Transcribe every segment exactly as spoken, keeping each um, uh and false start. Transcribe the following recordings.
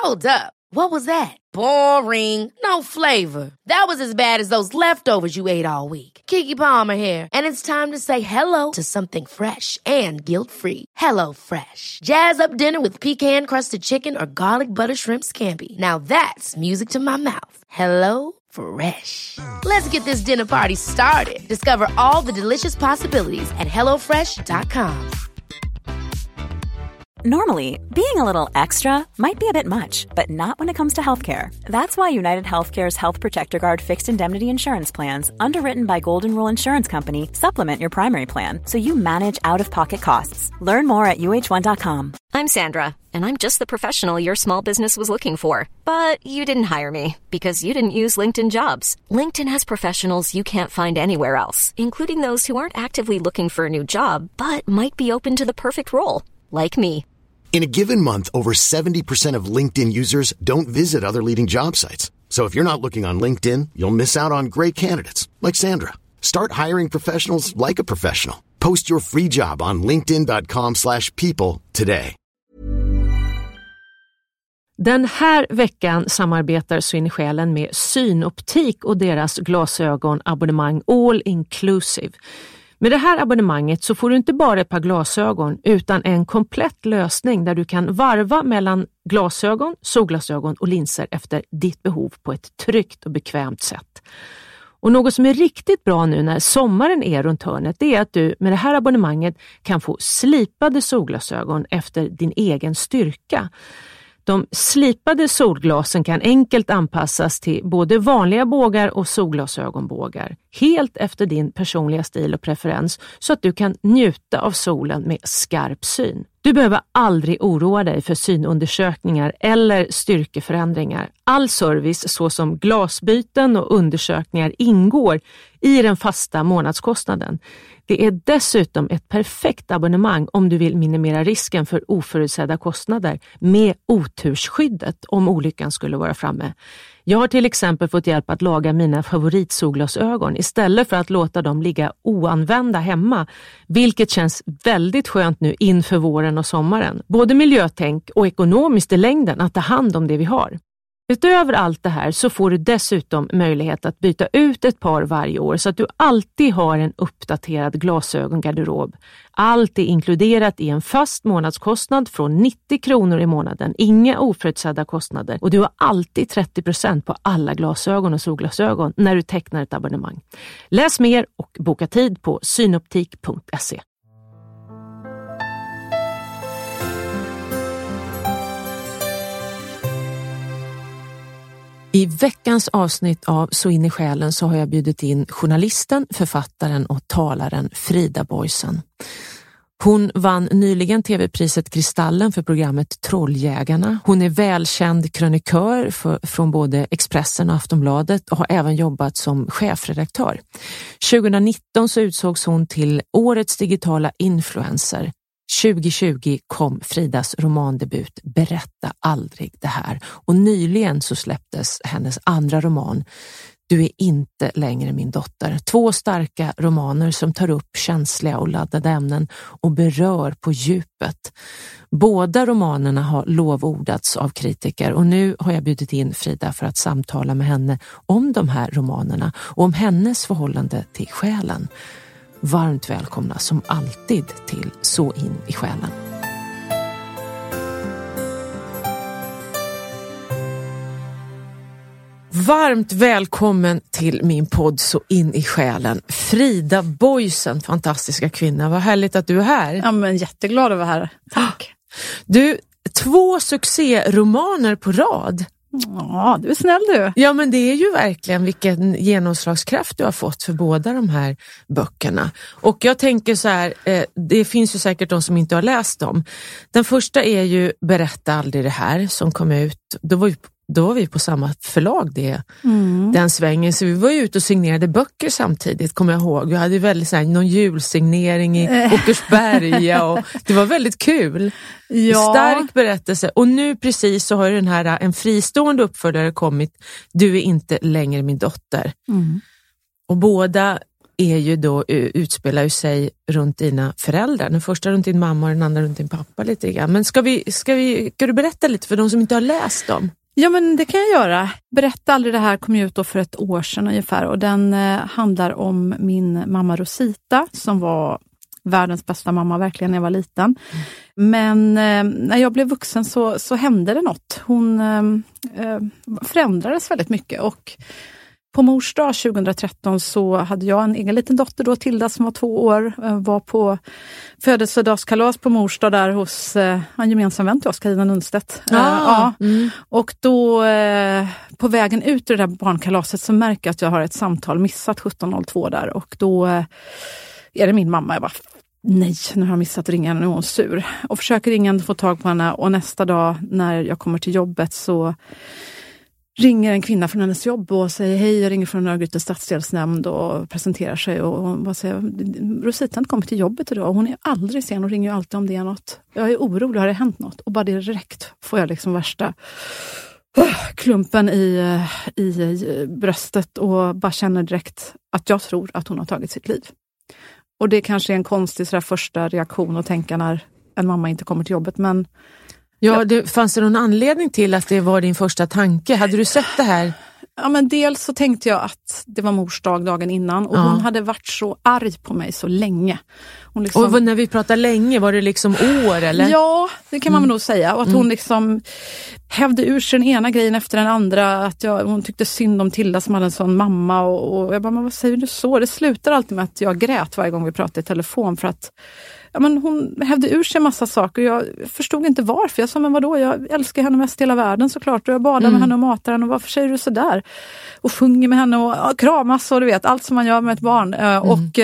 Hold up. What was that? Boring. No flavor. That was as bad as those leftovers you ate all week. Keke Palmer here, and it's time to say hello to something fresh and guilt-free. Hello Fresh. Jazz up dinner with pecan-crusted chicken or garlic butter shrimp scampi. Now that's music to my mouth. Hello Fresh. Let's get this dinner party started. Discover all the delicious possibilities at hello fresh dot com. Normally, being a little extra might be a bit much, but not when it comes to healthcare. That's why United Healthcare's Health Protector Guard fixed indemnity insurance plans, underwritten by Golden Rule Insurance Company, supplement your primary plan so you manage out-of-pocket costs. Learn more at U H one dot com. I'm Sandra, and I'm just the professional your small business was looking for. But you didn't hire me because you didn't use LinkedIn Jobs. LinkedIn has professionals you can't find anywhere else, including those who aren't actively looking for a new job, but might be open to the perfect role, like me. In a given month, over seventy percent of LinkedIn users don't visit other leading job sites. So if you're not looking on LinkedIn, you'll miss out on great candidates like Sandra. Start hiring professionals like a professional. Post your free job on linkedin dot com slash people today. Den här veckan samarbetar Så in i själen med Synoptik och deras glasögonabonnemang All Inclusive. Med det här abonnemanget så får du inte bara ett par glasögon utan en komplett lösning där du kan varva mellan glasögon, solglasögon och linser efter ditt behov på ett tryggt och bekvämt sätt. Och något som är riktigt bra nu när sommaren är runt hörnet, det är att du med det här abonnemanget kan få slipade solglasögon efter din egen styrka. De slipade solglasen kan enkelt anpassas till både vanliga bågar och solglasögonbågar, helt efter din personliga stil och preferens så att du kan njuta av solen med skarp syn. Du behöver aldrig oroa dig för synundersökningar eller styrkeförändringar. All service såsom glasbyten och undersökningar ingår i den fasta månadskostnaden. Det är dessutom ett perfekt abonnemang om du vill minimera risken för oförutsedda kostnader med otursskyddet om olyckan skulle vara framme. Jag har till exempel fått hjälp att laga mina favoritsolglasögon istället för att låta dem ligga oanvända hemma, vilket känns väldigt skönt nu inför våren och sommaren. Både miljötänk och ekonomiskt i längden att ta hand om det vi har. Utöver allt det här så får du dessutom möjlighet att byta ut ett par varje år så att du alltid har en uppdaterad glasögongarderob. Allt är inkluderat i en fast månadskostnad från nittio kronor i månaden. Inga oförutsedda kostnader. Och du har alltid trettio procent på alla glasögon och solglasögon när du tecknar ett abonnemang. Läs mer och boka tid på synoptik punkt se. I veckans avsnitt av Så in i själen så har jag bjudit in journalisten, författaren och talaren Frida Boisen. Hon vann nyligen tv-priset Kristallen för programmet Trolljägarna. Hon är välkänd krönikör för, från både Expressen och Aftonbladet och har även jobbat som chefredaktör. tjugonitton så utsågs hon till årets digitala influencer. tjugo tjugo kom Fridas romandebut Berätta aldrig det här och nyligen så släpptes hennes andra roman Du är inte längre min dotter. Två starka romaner som tar upp känsliga och laddade ämnen och berör på djupet. Båda romanerna har lovordats av kritiker och nu har jag bjudit in Frida för att samtala med henne om de här romanerna och om hennes förhållande till själen. Varmt välkomna som alltid till Så in i själen. Varmt välkommen till min podd Så in i själen. Frida Boisen, fantastiska kvinna. Vad härligt att du är här. Ja, men jätteglad att vara här. Tack. Du, två succéromaner på rad. Ja, du är snäll du. Ja, men det är ju verkligen vilken genomslagskraft du har fått för båda de här böckerna. Och jag tänker så här, eh, det finns ju säkert de som inte har läst dem. Den första är ju Berätta aldrig det här som kom ut. Då var ju Då var vi på samma förlag det, mm. den svängen. Så vi var ute och signerade böcker samtidigt, kommer jag ihåg. Vi hade väldigt så här, någon julsignering i Åkersberga och det var väldigt kul. Ja. Stark berättelse. Och nu precis så har den här en fristående uppföljare kommit. Du är inte längre min dotter. Mm. Och båda är ju då, utspelar ju sig runt dina föräldrar. Den första runt din mamma och den andra runt din pappa lite grann. Men ska vi, ska vi, ska du berätta lite för de som inte har läst dem? Ja, men det kan jag göra. Berätta aldrig det här kom ut då för ett år sedan ungefär. Och den eh, handlar om min mamma Rosita som var världens bästa mamma verkligen när jag var liten. Mm. Men eh, när jag blev vuxen så, så hände det något. Hon eh, förändrades väldigt mycket och på mors dag tjugohundratretton så hade jag en egen liten dotter då, Tilda, som var två år. Var på födelsedagskalas på mors dag där hos eh, en gemensam vän till oss, Carina Nundstedt. Ah, eh, ja. mm. Och då eh, på vägen ut ur det där barnkalaset så märker jag att jag har ett samtal missat sjutton noll två där. Och då eh, är det min mamma. Jag bara, nej, nu har jag missat ringen, nu är hon sur. Och försöker ringen få tag på henne. Och nästa dag när jag kommer till jobbet så ringer en kvinna från hennes jobb och säger hej, jag ringer från Örgryte stadsdelsnämnd och presenterar sig och hon bara säger, Rosita har kommit till jobbet idag och hon är aldrig sen och ringer ju alltid om det är något. Jag är orolig, har det hänt något? Och bara direkt får jag liksom värsta uh, klumpen i, i, i bröstet och bara känner direkt att jag tror att hon har tagit sitt liv. Och det kanske är en konstig sådär första reaktion att tänka när en mamma inte kommer till jobbet, men ja, det, fanns det någon anledning till att det var din första tanke? Hade du sett det här? Ja, men dels så tänkte jag att det var mors dag dagen innan och ja. Hon hade varit så arg på mig så länge. Hon liksom... Och när vi pratar länge, var det liksom år eller? Ja, det kan man mm. nog säga. Och att hon mm. liksom hävde ur sig den ena grejen efter den andra. Att jag, hon tyckte synd om Tilda som hade en sån mamma. Och, och jag bara, men vad säger du så? Det slutar alltid med att jag grät varje gång vi pratade i telefon för att ja, men hon hävde ur sig en massa saker. Jag förstod inte varför. Jag sa, men vadå? Jag älskar henne mest i hela världen såklart. Och jag badar mm. med henne och matar henne. Och varför säger du så där? Och sjunger med henne och ja, kramas och du vet. Allt som man gör med ett barn. Mm. Och,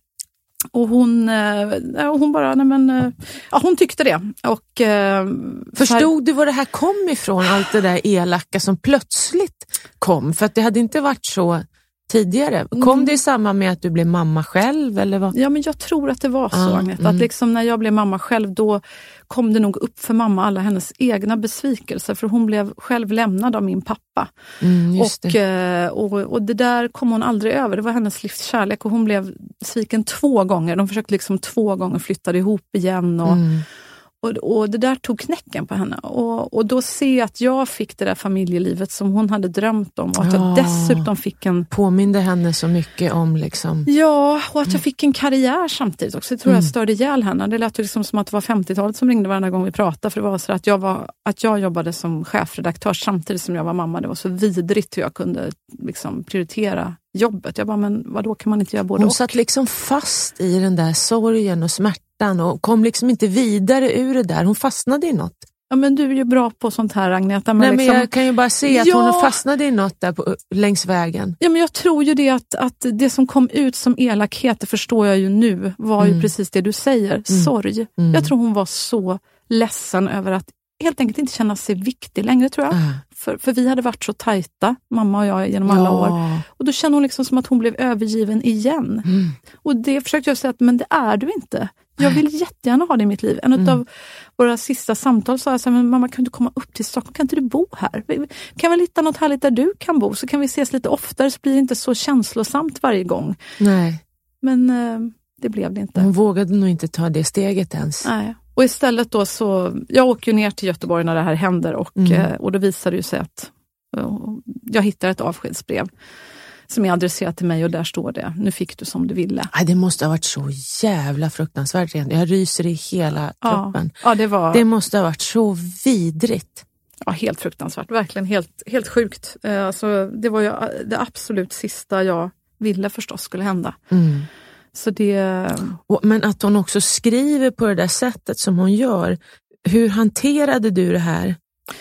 och hon, hon bara, nej men, ja, hon tyckte det. Och, förstod här... du var det här kom ifrån? Allt det där elaka som plötsligt kom? För att det hade inte varit så tidigare. Kom det i samband med att du blev mamma själv? Eller vad? Ja, men jag tror att det var så, ah, Agneta. Mm. Att liksom när jag blev mamma själv, då kom det nog upp för mamma alla hennes egna besvikelser. För hon blev själv lämnad av min pappa. Mm, just och, det. Och, och det där kom hon aldrig över. Det var hennes livskärlek och hon blev sviken två gånger. De försökte liksom två gånger flytta ihop igen och mm. Och, och det där tog knäcken på henne. Och, och då ser jag att jag fick det där familjelivet som hon hade drömt om. Och att jag ja. dessutom fick en... Påminde henne så mycket om liksom... Ja, och att jag fick en karriär samtidigt också. Jag tror mm. jag störde ihjäl henne. Det lät liksom som att det var femtiotalet som ringde varje gång vi pratade. För det var så att jag, var, att jag jobbade som chefredaktör samtidigt som jag var mamma. Det var så vidrigt hur jag kunde liksom prioritera jobbet. Jag bara, men vadå, kan man inte göra både Hon och? satt liksom fast i den där sorgen och smärtan och kom liksom inte vidare ur det där. Hon fastnade i något. Ja, men du är ju bra på sånt här, Agneta. Men Nej, liksom... men jag kan ju bara se att ja. hon fastnade i något där på, längs vägen. Ja, men jag tror ju det att, att det som kom ut som elakhet, det förstår jag ju nu, var mm. ju precis det du säger. Mm. Sorg. Mm. Jag tror hon var så ledsen över att helt enkelt inte känna sig viktig längre, tror jag. Uh. För, för vi hade varit så tajta, mamma och jag, genom alla ja. år. Och då kände hon liksom som att hon blev övergiven igen. Mm. Och det försökte jag säga att, men det är du inte. Jag vill jättegärna ha det i mitt liv. En mm. av våra sista samtal sa jag så här, men mamma, kan du komma upp till Stockholm? Kan inte du bo här? Kan vi hitta något härligt där du kan bo? Så kan vi ses lite oftare, så blir det inte så känslosamt varje gång. Nej. Men eh, det blev det inte. Hon vågade nog inte ta det steget ens. Nej. Och istället då så, jag åker ju ner till Göteborg när det här händer och, mm. eh, och då visar det ju sig att uh, jag hittar ett avskedsbrev som är adresserat till mig och där står det, nu fick du som du ville. Nej, det måste ha varit så jävla fruktansvärt. Jag ryser i hela kroppen. Ja, ja, det, var... det måste ha varit så vidrigt. Ja, helt fruktansvärt. Verkligen helt, helt sjukt. Eh, alltså, det var ju det absolut sista jag ville förstås skulle hända. Mm. Så det... Och, men att hon också skriver på det där sättet som hon gör. Hur hanterade du det här?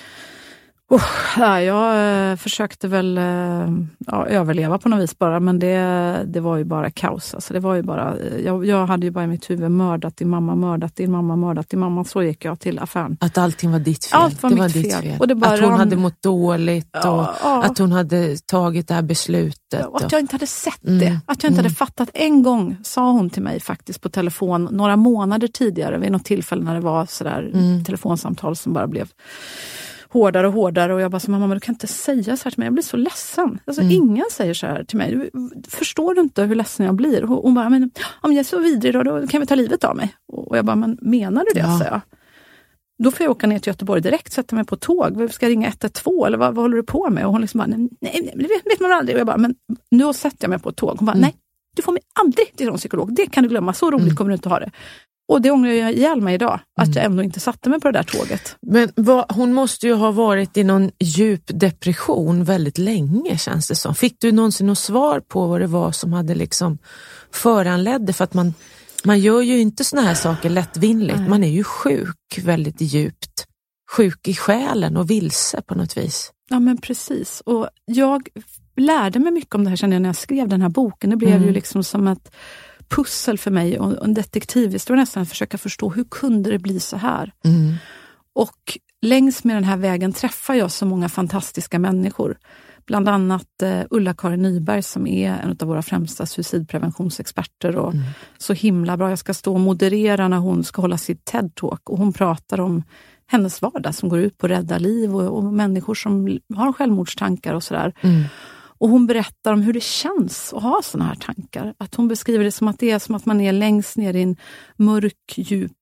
Oh, ja, jag eh, försökte väl eh, ja, överleva på något vis bara, men det, det var ju bara kaos. Alltså, det var ju bara, jag, jag hade ju bara i mitt huvud mördat din mamma, mördat din mamma, mördat din mamma. Så gick jag till affären. Att allting var ditt fel. Allt var det mitt var fel. ditt fel. Och det bara att hon ram... hade mått dåligt och ja, ja. att hon hade tagit det här beslutet. Och att jag inte hade sett mm. det. Att jag inte mm. hade fattat. En gång sa hon till mig faktiskt på telefon några månader tidigare vid något tillfälle när det var sådär mm. telefonsamtal som bara blev hårdare och hårdare och jag bara så mamma, men du kan inte säga så här till mig, jag blir så ledsen. Alltså mm. ingen säger så här till mig. Förstår du inte hur ledsen jag blir? Och hon bara, men om jag är så vidrig då, då kan vi ta livet av mig. Och jag bara, men menar du det? Ja. Så jag. Då får jag åka ner till Göteborg direkt, sätta mig på tåg. Ska jag ringa ett ett två eller vad, vad håller du på med? Och hon liksom bara, nej, nej det vet, vet man aldrig. Och jag bara, men nu sätter jag mig på ett tåg. Hon bara, mm. nej, du får mig aldrig till någon psykolog. Det kan du glömma, så roligt mm. kommer du inte ha det. Och det ångrar jag ihjäl mig idag, att mm. jag ändå inte satte mig på det där tåget. Men vad, hon måste ju ha varit i någon djup depression väldigt länge, känns det som. Fick du någonsin något svar på vad det var som hade liksom föranledde? För att man, man gör ju inte såna här saker lättvindigt. Nej. Man är ju sjuk, väldigt djupt. Sjuk i själen och vilse på något vis. Ja, men precis. Och jag lärde mig mycket om det här, kände jag, när jag skrev den här boken. Det blev mm. ju liksom som ett pussel för mig och en detektivhistoria nästan, att försöka förstå hur kunde det bli så här. Mm. Och längs med den här vägen träffar jag så många fantastiska människor. Bland annat uh, Ulla-Karin Nyberg som är en av våra främsta suicidpreventionsexperter och mm. så himla bra. Jag ska stå och moderera när hon ska hålla sitt TED-talk och hon pratar om hennes vardag som går ut på att rädda liv och, och människor som har självmordstankar och sådär. Mm. Och hon berättar om hur det känns att ha såna här tankar. Att hon beskriver det som att det är som att man är längst ner i en mörk, djup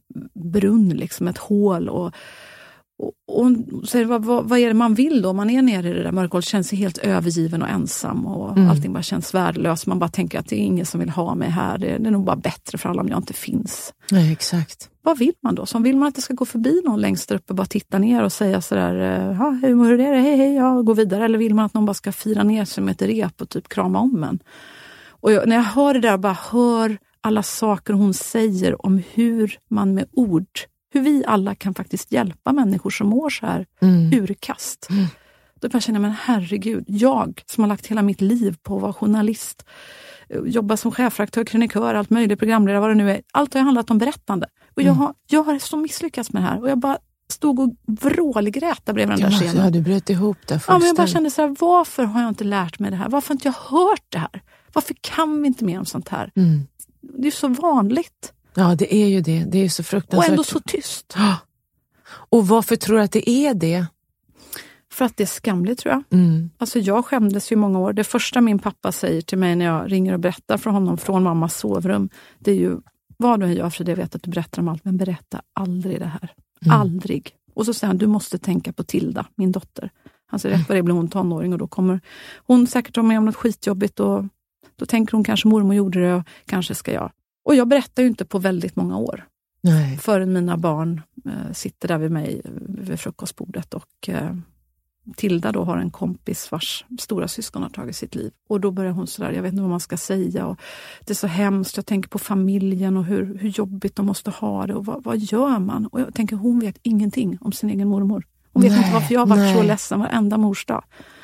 brunn, liksom ett hål. Och, och, och hon säger, vad, vad, vad är det man vill då? Man är nere i det där mörkhålet, känns sig helt övergiven och ensam. Och mm. allting bara känns värdelöst. Man bara tänker att det är ingen som vill ha mig här. Det är, det är nog bara bättre för alla om jag inte finns. Nej, exakt. Vad vill man då? Så vill man att det ska gå förbi någon längst där uppe, bara titta ner och säga sådär, ja, hur mår det? Hej, hej, ja, gå vidare. Eller vill man att någon bara ska fira ner sig med ett rep och typ krama om en? Och jag, när jag hör det där och bara hör alla saker hon säger om hur man med ord, hur vi alla kan faktiskt hjälpa människor som mår så här mm. urkast. Mm. Då bara känner jag, men herregud, jag som har lagt hela mitt liv på att vara journalist, jobba som chefredaktör, krönikör, allt möjligt, programledare, vad det nu är. Allt har handlat om berättande. Och jag har, jag har så misslyckats med det här. Och jag bara stod och vrålgrät där bredvid den där scenen. Ja, du bröt ihop där ja, men jag bara kände så här, varför har jag inte lärt mig det här? Varför har inte jag hört det här? Varför kan vi inte mer om sånt här? Mm. Det är så vanligt. Ja, det är ju det. Det är så fruktansvärt. Och ändå så tyst. Ja. Och varför tror du att det är det? För att det är skamligt, tror jag. Mm. Alltså jag skämdes ju många år. Det första min pappa säger till mig när jag ringer och berättar för honom från mammas sovrum, det är ju, vad du gör, för jag vet att du berättar om allt, men berätta aldrig det här. Mm. Aldrig. Och så säger han, du måste tänka på Tilda, min dotter. Han säger, rätt vad det blir hon tonåring och då kommer hon säkert ha med om något skitjobbigt och då tänker hon kanske mormor gjorde det och kanske ska jag. Och jag berättar ju inte på väldigt många år. Nej. Förrän mina barn eh, sitter där vid mig vid frukostbordet och eh, Tilda då har en kompis vars stora syskon har tagit sitt liv. Och då börjar hon sådär, jag vet inte vad man ska säga. Och det är så hemskt, jag tänker på familjen och hur, hur jobbigt de måste ha det. Och vad, vad gör man? Och jag tänker, hon vet ingenting om sin egen mormor. Hon vet nej, inte varför jag har varit nej. så ledsen varenda morsdag.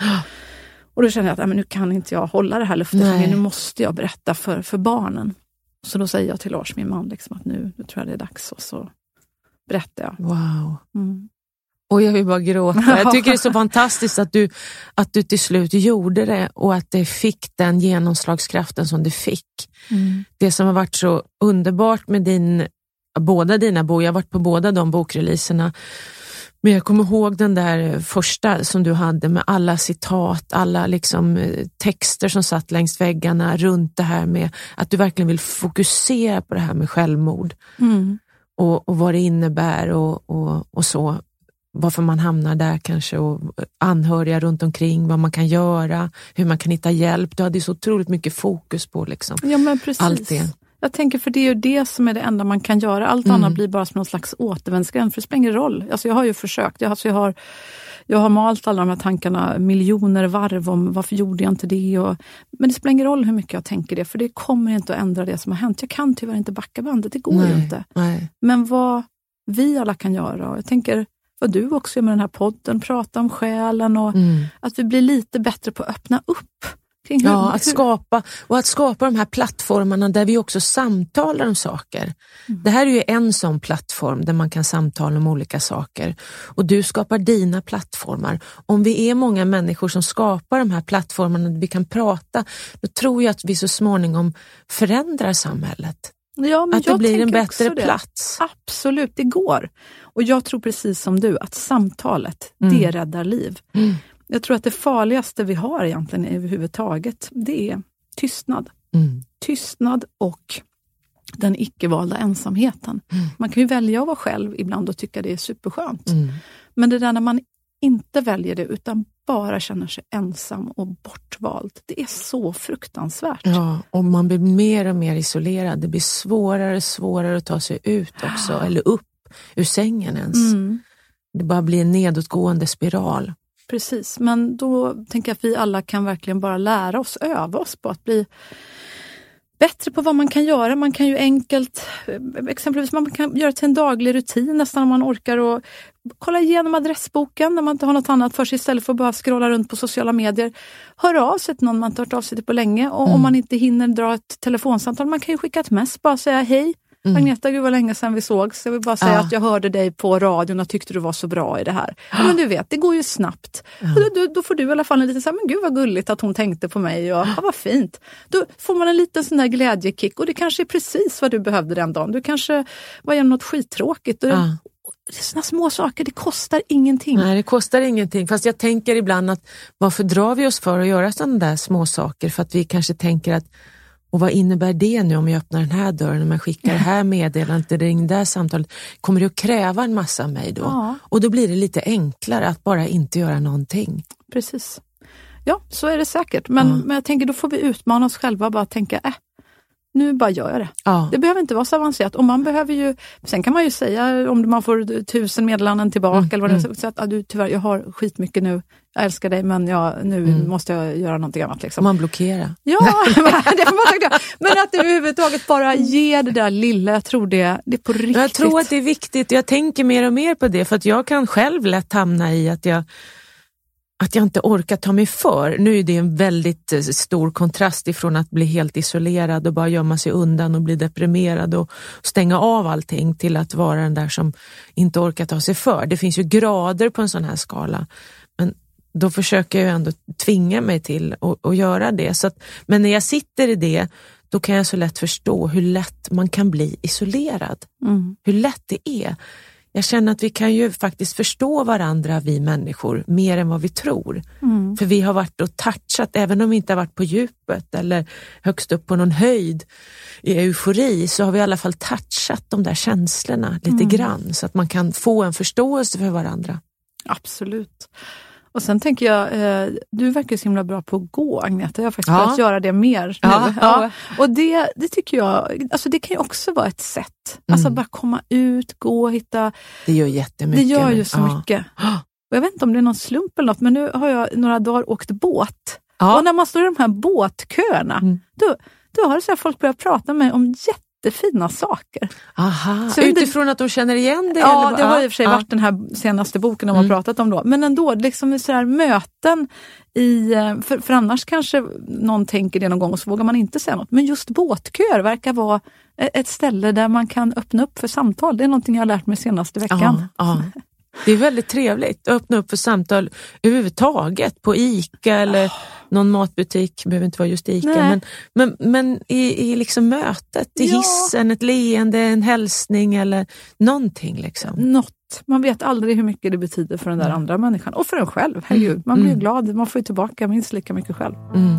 Och då känner jag att men nu kan inte jag hålla det här löftet. Nu måste jag berätta för, för barnen. Så då säger jag till Lars, min man, liksom, att nu, nu tror jag det är dags. Och så berättar jag. Wow. Mm. Och jag vill bara gråta. Jag tycker det är så fantastiskt att du, att du till slut gjorde det och att det fick den genomslagskraften som det fick. Mm. Det som har varit så underbart med din, båda dina bok, jag har varit på båda de bokreleaserna, men jag kommer ihåg den där första som du hade med alla citat, alla liksom texter som satt längs väggarna runt det här med att du verkligen vill fokusera på det här med självmord. Mm. Och, och vad det innebär och, och, och så. Varför man hamnar där kanske och anhöriga runt omkring, vad man kan göra, hur man kan hitta hjälp. Du hade så otroligt mycket fokus på liksom. Ja, men precis. Allt det. Jag tänker, för det är ju det som är det enda man kan göra. Allt mm. annat blir bara som någon slags återvändsgränd, för det spelar ingen roll. Alltså jag har ju försökt. Jag, alltså jag, har, jag har malt alla de här tankarna miljoner varv om varför gjorde jag inte det. Och, men det spelar ingen roll hur mycket jag tänker det, för det kommer inte att ändra det som har hänt. Jag kan tyvärr inte backa bandet, det går nej, ju inte. Nej. Men vad vi alla kan göra, och jag tänker vad du också gör med den här podden, prata om själen och mm. att vi blir lite bättre på att öppna upp. Hur, ja, att skapa och att skapa de här plattformarna där vi också samtalar om saker. Mm. Det här är ju en sån plattform där man kan samtala om olika saker. Och du skapar dina plattformar. Om vi är många människor som skapar de här plattformarna där vi kan prata, då tror jag att vi så småningom förändrar samhället. Ja, men att det blir en bättre det. plats. Absolut, det går. Och jag tror precis som du att samtalet, mm. det räddar liv. Mm. Jag tror att det farligaste vi har egentligen överhuvudtaget, det är tystnad. Mm. Tystnad och den icke-valda ensamheten. Mm. Man kan ju välja att vara själv ibland och tycka det är superskönt. Mm. Men det där när man inte väljer det utan bara känner sig ensam och bortvald. Det är så fruktansvärt. Ja, och man blir mer och mer isolerad. Det blir svårare och svårare att ta sig ut också. Eller upp ur sängen ens. Mm. Det bara blir en nedåtgående spiral. Precis, men då tänker jag att vi alla kan verkligen bara lära oss, öva oss på att bli bättre på vad man kan göra. Man kan ju enkelt, exempelvis man kan göra till en daglig rutin nästan om man orkar och kolla igenom adressboken när man inte har något annat för sig istället för att bara scrolla runt på sociala medier. Hör av sig till någon man inte hört av sig till på länge och mm. om man inte hinner dra ett telefonsamtal, man kan ju skicka ett mess, bara säga hej. Mm. Agneta, gud vad länge sedan vi sågs. Jag vill bara säga ja. att jag hörde dig på radion och tyckte du var så bra i det här. Ja, men du vet, det går ju snabbt. Ja. Och då, då, då får du i alla fall en liten så här, men gud vad gulligt att hon tänkte på mig och ja, vad fint. Då får man en liten sån där glädjekick och det kanske är precis vad du behövde den dagen. Du kanske var igenom något skittråkigt och ja. det, det är såna små saker, det kostar ingenting. Nej, det kostar ingenting. Fast jag tänker ibland att varför drar vi oss för att göra sådana där små saker? För att vi kanske tänker att och vad innebär det nu om jag öppnar den här dörren, om jag skickar det här meddelandet, det ring där samtalet, kommer det att kräva en massa av mig då? Ja. Och då blir det lite enklare att bara inte göra någonting. Precis. Ja, så är det säkert. Men, ja. men jag tänker, då får vi utmana oss själva och bara tänka, äh, nu bara gör jag det. Ja. Det behöver inte vara så avancerat. Och man behöver ju, sen kan man ju säga om man får tusen meddelanden tillbaka mm. eller vad det är, så att ah, du, tyvärr, jag har skitmycket nu. Jag älskar dig men jag, nu mm. måste jag göra någonting annat. Liksom. Man blockerar. Ja, det får man säga. Men att överhuvudtaget bara ge det där lilla, jag tror det, det är på riktigt. Jag tror att det är viktigt. Jag tänker mer och mer på det för att jag kan själv lätt hamna i att jag att jag inte orkar ta mig för. Nu är det en väldigt stor kontrast ifrån att bli helt isolerad och bara gömma sig undan och bli deprimerad och stänga av allting till att vara den där som inte orkar ta sig för. Det finns ju grader på en sån här skala. Men då försöker jag ändå tvinga mig till att, att göra det. Så att, men när jag sitter i det, då kan jag så lätt förstå hur lätt man kan bli isolerad. Mm. Hur lätt det är. Jag känner att vi kan ju faktiskt förstå varandra, vi människor, mer än vad vi tror. Mm. För vi har varit och touchat, även om vi inte har varit på djupet eller högst upp på någon höjd i eufori, så har vi i alla fall touchat de där känslorna lite mm. grann. Så att man kan få en förståelse för varandra. Absolut. Och sen tänker jag, eh, du verkar så himla bra på att gå, Agneta. Jag har faktiskt ja. börjat göra det mer ja, nu. Ja. Och det, det tycker jag, alltså det kan ju också vara ett sätt. Mm. Alltså bara komma ut, gå, hitta. Det gör jättemycket. Det gör ju så ja. mycket. Och jag vet inte om det är någon slump eller något, men nu har jag några dagar åkt båt. Ja. Och när man står i de här båtköerna, mm. då, då har det så här folk börjat prata med mig om jätte fina saker. Aha, så utifrån det, att de känner igen det? Ja, eller? det har i och för sig ja. varit den här senaste boken de har mm. pratat om då. Men ändå, liksom så här möten i, för, för annars kanske någon tänker det någon gång och så vågar man inte säga något. Men just båtköer verkar vara ett ställe där man kan öppna upp för samtal. Det är någonting jag har lärt mig senaste veckan. Ja, ja. Det är väldigt trevligt att öppna upp för samtal överhuvudtaget på ICA eller oh. någon matbutik, behöver inte vara just ICA, men, men, men i, i liksom mötet, i ja. hissen, ett leende, en hälsning eller någonting liksom. Något. Man vet aldrig hur mycket det betyder för den där mm. andra människan och för en själv, herregud. Man blir mm. glad, man får ju tillbaka minst lika mycket själv. Mm.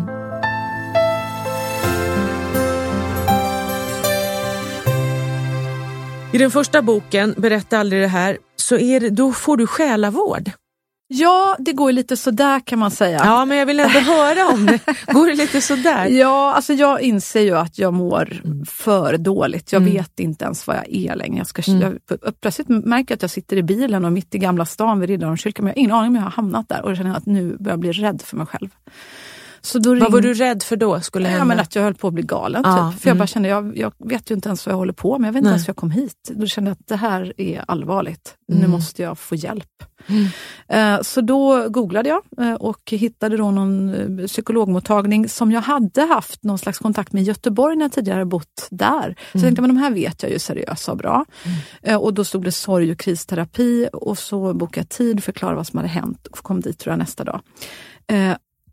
I den första boken, Berätta aldrig det här, så är det, då får du själavård. Ja, det går ju lite sådär kan man säga. Ja, men jag vill ändå höra om det. Går det lite sådär? Ja, alltså jag inser ju att jag mår mm. för dåligt. Jag mm. vet inte ens vad jag är längre. Jag, ska, mm. jag plötsligt märker jag att jag sitter i bilen och mitt i Gamla stan vid Riddarholmskyrkan. Men jag har ingen aning om jag har hamnat där och jag känner att nu börjar jag bli rädd för mig själv. Så då ring... Vad var du rädd för då? Skulle ja, men att jag höll på att bli galen. Ja, typ. För mm. jag bara kände, jag, jag vet ju inte ens vad jag håller på med. Jag vet inte Nej. ens hur jag kom hit. Då kände jag att det här är allvarligt. Mm. Nu måste jag få hjälp. Mm. Uh, så då googlade jag uh, och hittade då någon uh, psykologmottagning som jag hade haft någon slags kontakt med i Göteborg när jag tidigare bott där. Så mm. jag tänkte, men de här vet jag ju seriösa och bra. Mm. Uh, och då stod det sorg- och kristerapi och så bokade jag tid, förklarade vad som hade hänt och kom dit tror jag nästa dag. Uh,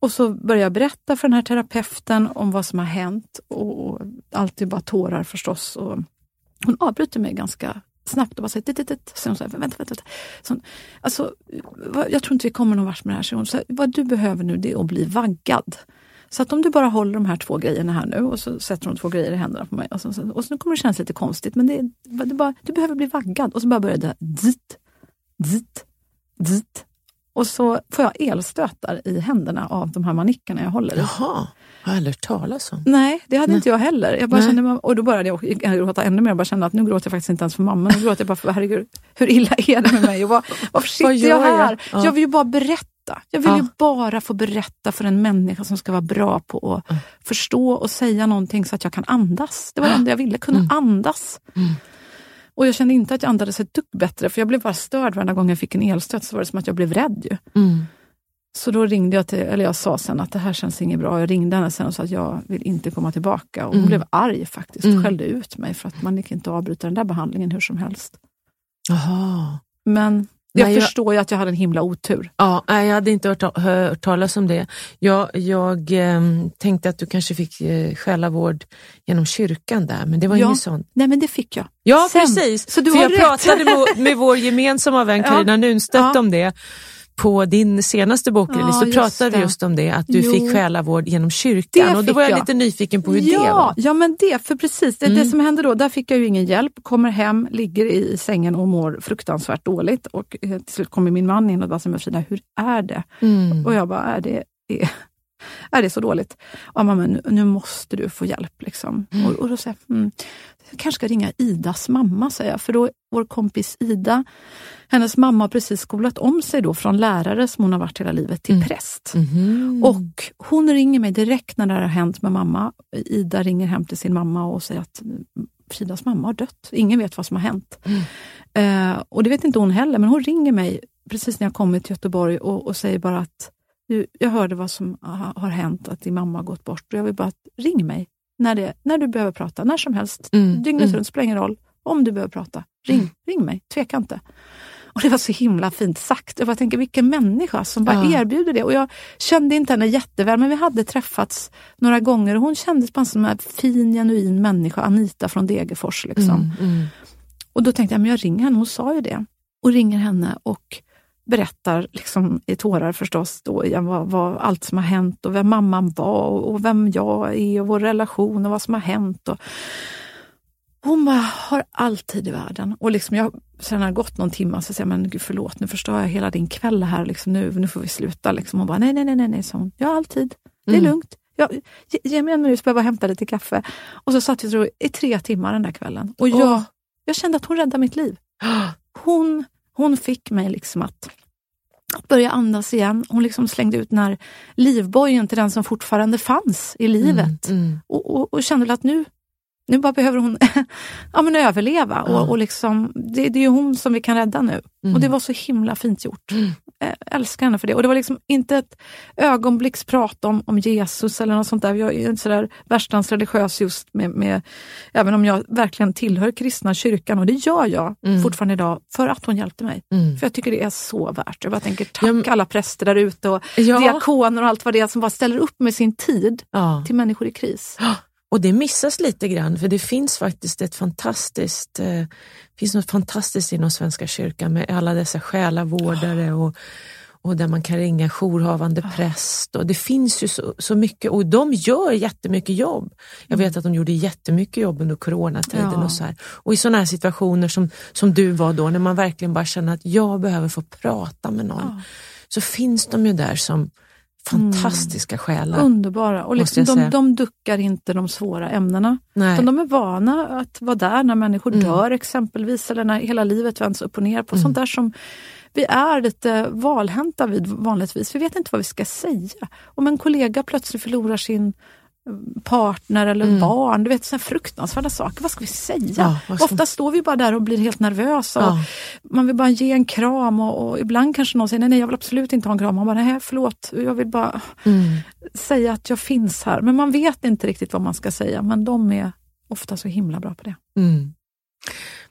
Och så började jag berätta för den här terapeuten om vad som har hänt. Och, och alltid bara tårar förstås. Och hon avbryter mig ganska snabbt och bara säger, titt, titt. Så hon säger, vänta, vänta, vänta. Så hon, alltså, jag tror inte vi kommer någon vars med det här. Så hon säger, vad du behöver nu det är att bli vaggad. Så att om du bara håller de här två grejerna här nu och så sätter de två grejer i händerna på mig. Och så, och så kommer det kännas lite konstigt, men det, det bara, du behöver bli vaggad. Och så bara börjar det dit, dit, dit. Och så får jag elstötar i händerna av de här manickerna jag håller i. Jaha, jag har aldrig hört talas om. Nej, det hade Nej. inte jag heller. Jag bara Nej. kände, och då började jag gråta ännu mer. Jag bara kände att nu gråter jag faktiskt inte ens för mamma. Nu gråter jag bara för, herregud, hur illa är det med mig? Och vad, varför sitter jag här? Jag? Ja. jag vill ju bara berätta. Jag vill ja. ju bara få berätta för en människa som ska vara bra på att mm. förstå och säga någonting så att jag kan andas. Det var det enda jag ville, kunna mm. andas. Mm. Och jag kände inte att jag andades ett dugg bättre, för jag blev bara störd varje gång jag fick en elstöt, så var det som att jag blev rädd ju. Mm. Så då ringde jag till, eller jag sa sen att det här känns inget bra. Jag ringde henne sen och sa att jag vill inte komma tillbaka. Och hon mm. blev arg faktiskt och mm. skällde ut mig för att man gick inte avbryta den där behandlingen hur som helst. Jaha. Men jag Nej, förstår ju att jag hade en himla otur. Ja, jag hade inte hört, hört talas om det. Jag, jag eh, tänkte att du kanske fick eh, själavård genom kyrkan där, men det var ja. inget sånt. Nej, men det fick jag. Ja, Sen. precis. Så du För har jag rätt. pratade med, med vår gemensamma vän Carina ja. Nunstedt ja. om det. På din senaste bokrelease ja, så pratade vi just om det, att du jo. fick själavård genom kyrkan. Och då var jag, jag lite nyfiken på hur ja, det var. Ja, men det, för precis. Det, mm. det som hände då, där fick jag ju ingen hjälp. Kommer hem, ligger i sängen och mår fruktansvärt dåligt. Och till slut kommer min man in och bara säger, Frida, hur är det? Mm. Och jag bara, är det... Är, är det så dåligt? Och mamma, nu, nu måste du få hjälp liksom. Mm. Och, och då säger jag, mm, jag kanske ska ringa Idas mamma, säger jag. För då vår kompis Ida, hennes mamma har precis skolat om sig då från lärare som hon har varit hela livet till mm. präst. Mm. Och hon ringer mig direkt när det har hänt med mamma. Ida ringer hem till sin mamma och säger att Fridas mamma har dött. Ingen vet vad som har hänt. Mm. Uh, och det vet inte hon heller, men hon ringer mig precis när jag kommer till Göteborg och, och säger bara att jag hörde vad som har hänt, att din mamma har gått bort. Och jag vill bara att ring mig när, det, när du behöver prata. När som helst. Mm, Dygnet mm. runt, spelar ingen roll. Om du behöver prata. Ring, mm. ring mig. Tveka inte. Och det var så himla fint sagt. Jag bara tänker, vilken människa som bara ja. erbjuder det. Och jag kände inte henne jätteväl, men vi hade träffats några gånger. Och hon kändes bara som en fin, genuin människa. Anita från Degerfors liksom. Mm, mm. Och då tänkte jag, men jag ringer henne. Hon sa ju det. Och ringer henne och berättar liksom i tårar förstås då igen vad, vad allt som har hänt och vem mamman var och, och vem jag är och vår relation och vad som har hänt. Och hon bara har alltid i världen. Och liksom jag, sen har det gått någon timme så säger jag, men gud förlåt, nu förstår jag hela din kväll här liksom, nu, nu får vi sluta liksom. Hon bara, nej, nej, nej, nej, nej, så hon, jag har alltid, det är mm. lugnt. Jag, ge, ge mig en minut så jag bara hämta lite kaffe. Och så satt vi tror, i tre timmar den där kvällen. Och jag, oh. jag kände att hon räddade mitt liv. Hon Hon fick mig liksom att, att börja andas igen. Hon liksom slängde ut den här livbojen till den som fortfarande fanns i livet. Mm, mm. Och, och, och kände att nu, nu bara behöver hon ja, men överleva. Ja. Och, och liksom, det, det är ju hon som vi kan rädda nu. Mm. Och det var så himla fint gjort. Mm. Jag älskar henne för det. Och det var liksom inte ett ögonblicks prat om, om Jesus eller något sånt där. Jag är inte sådär värstans religiös just med, med, även om jag verkligen tillhör kristna kyrkan. Och det gör jag mm. fortfarande idag för att hon hjälpte mig. Mm. För jag tycker det är så värt. Jag bara tänker, tack ja. alla präster där ute och ja. diakoner och allt vad det är som bara ställer upp med sin tid ja. till människor i kris. Ja. Och det missas lite grann, för det finns faktiskt ett fantastiskt, eh, finns något fantastiskt inom Svenska kyrkan med alla dessa själavårdare och, och där man kan ringa jourhavande präst. Och det finns ju så, så mycket, och de gör jättemycket jobb. Jag vet att de gjorde jättemycket jobb under coronatiden ja. och så här. Och i sådana här situationer som, som du var då, när man verkligen bara känner att jag behöver få prata med någon, ja. så finns de ju där som fantastiska själar. Mm. Underbara. Och liksom de, de duckar inte de svåra ämnena. Utan de är vana att vara där när människor mm. dör exempelvis. Eller när hela livet vänds upp och ner på. Mm. Sånt där som vi är lite valhänta vid vanligtvis. Vi vet inte vad vi ska säga. Om en kollega plötsligt förlorar sin partner eller mm. barn, du vet, sådana fruktansvärda saker. Vad ska vi säga? Ja, ska... Ofta står vi bara där och blir helt nervösa och ja. man vill bara ge en kram och, och ibland kanske någon säger nej, nej, jag vill absolut inte ha en kram. Man bara, nej, förlåt, jag vill bara mm. säga att jag finns här. Men man vet inte riktigt vad man ska säga, men de är ofta så himla bra på det. Mm.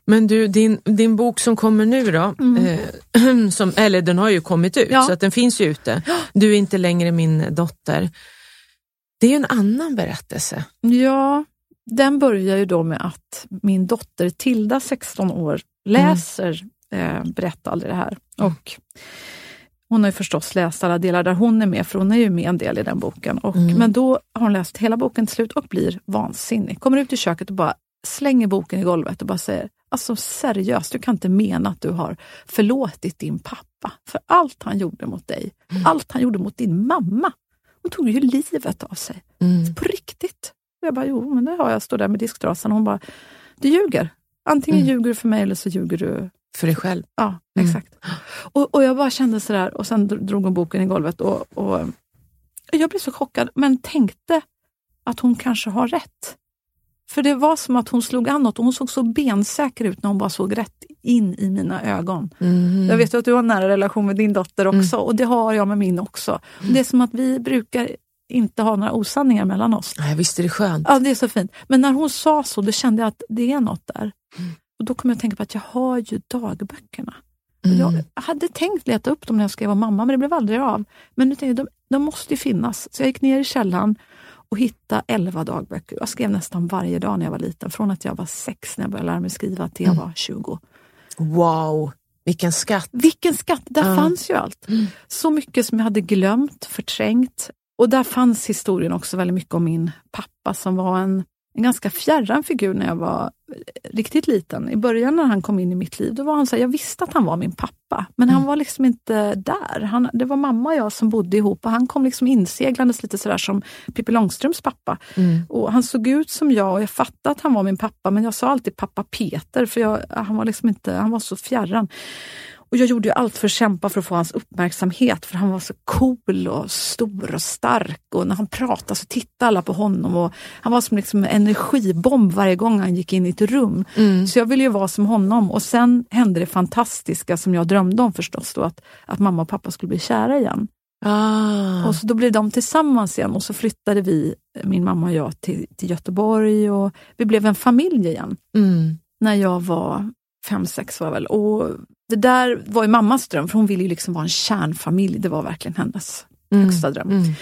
Men du, din, din bok som kommer nu då, mm. eh, som, eller den har ju kommit ut, ja. Så att den finns ju ute. Du är inte längre min dotter. Det är ju en annan berättelse. Ja, den börjar ju då med att min dotter Tilda, sexton år, läser mm. eh, Berätta aldrig det här. Och hon har ju förstås läst alla delar där hon är med, för hon är ju med en del i den boken. Och, mm. Men då har hon läst hela boken till slut och blir vansinnig. Kommer ut i köket och bara slänger boken i golvet och bara säger, alltså seriöst, du kan inte mena att du har förlåtit din pappa för allt han gjorde mot dig. Mm. Allt han gjorde mot din mamma. Hon tog ju livet av sig. Mm. På riktigt. Och jag bara, jo, men det har jag. Står där med disktrasan och hon bara, du ljuger. Antingen mm. ljuger du för mig eller så ljuger du för dig själv. Ja, exakt. Mm. Och, och jag bara kände sådär, och sen drog hon boken i golvet och, och jag blev så chockad, men tänkte att hon kanske har rätt. För det var som att hon slog an något och hon såg så bensäker ut när hon bara såg rätt in i mina ögon. Mm. Jag vet att du har en nära relation med din dotter också mm. och det har jag med min också. Mm. Det är som att vi brukar inte ha några osanningar mellan oss. Ja, visst är det skönt. Ja, det är så fint. Men när hon sa så, då kände jag att det är något där. Mm. Och då kom jag att tänka på att jag har ju dagböckerna. Mm. Jag hade tänkt leta upp dem när jag skrev om mamma, men det blev aldrig av. Men nu tänkte jag, de, de måste ju finnas. Så jag gick ner i källaren och hittade elva dagböcker. Jag skrev nästan varje dag när jag var liten. Från att jag var sex när jag började lära mig skriva till jag var tjugo. Wow, vilken skatt. Vilken skatt, där uh. fanns ju allt. Mm. Så mycket som jag hade glömt, förträngt. Och där fanns historien också väldigt mycket om min pappa som var en, en ganska fjärran figur när jag var riktigt liten. I början när han kom in i mitt liv, då var han så här, jag visste att han var min pappa. Men mm. han var liksom inte där. Han, det var mamma och jag som bodde ihop och han kom liksom inseglandes lite sådär som Pippi Långstrumps pappa. Mm. Och han såg ut som jag och jag fattade att han var min pappa, men jag sa alltid pappa Peter för jag, han var liksom inte, han var så fjärran. Och jag gjorde ju allt för att kämpa för att få hans uppmärksamhet. För han var så cool och stor och stark. Och när han pratade så tittade alla på honom. Och han var som liksom en energibomb varje gång han gick in i ett rum. Mm. Så jag ville ju vara som honom. Och sen hände det fantastiska som jag drömde om förstås. Då, att, att mamma och pappa skulle bli kära igen. Ah. Och så då blev de tillsammans igen. Och så flyttade vi, min mamma och jag, till, till Göteborg. Och vi blev en familj igen. Mm. När jag var fem, sex var väl. Och det där var ju mammas dröm, för hon ville ju liksom vara en kärnfamilj. Det var verkligen hennes mm. högsta dröm. Mm.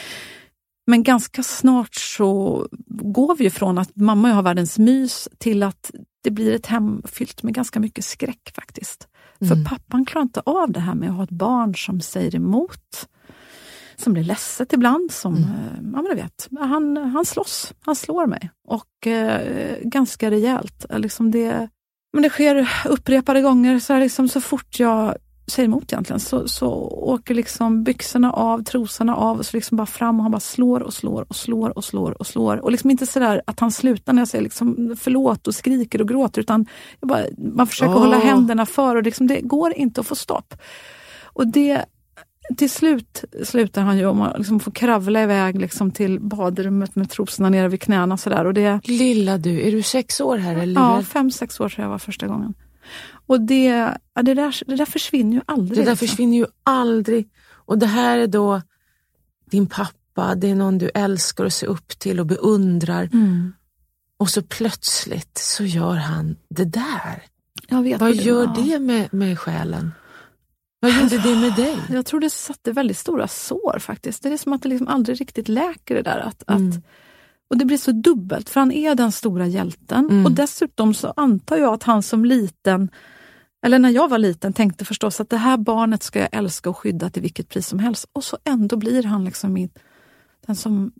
Men ganska snart så går vi ju från att mamma och jag har världens mys till att det blir ett hem fyllt med ganska mycket skräck faktiskt. Mm. För pappan klarar inte av det här med att ha ett barn som säger emot. Som blir ledset ibland. Som, mm. ja men du vet, han, han slåss. Han slår mig. Och eh, ganska rejält. Liksom det... Men det sker upprepade gånger så, här liksom, så fort jag säger emot egentligen så, så åker liksom byxorna av, trosorna av och så liksom bara fram och han bara slår och slår och slår och slår och slår. Och liksom inte sådär att han slutar när jag säger liksom förlåt och skriker och gråter utan jag bara, man försöker oh. hålla händerna för och liksom, det går inte att få stopp. Och det till slut slutar han ju om att liksom få kravla iväg liksom till badrummet med trosorna nere vid knäna sådär. Och det... Lilla du, är du sex år här? Eller? Ja, fem, sex år tror jag var första gången. Och det, ja, det, där, det där försvinner ju aldrig. Det där liksom. försvinner ju aldrig. Och det här är då din pappa, det är någon du älskar och ser upp till och beundrar. Mm. Och så plötsligt så gör han det där. Jag vet vad det, gör ja. det med, med själen? Vad gjorde det med dig? Jag tror det satte väldigt stora sår faktiskt. Det är som att det liksom aldrig riktigt läker det där. Att, mm. att, och det blir så dubbelt, för han är den stora hjälten. Mm. Och dessutom så antar jag att han som liten, eller när jag var liten, tänkte förstås att det här barnet ska jag älska och skydda till vilket pris som helst. Och så ändå blir han liksom mitt, den som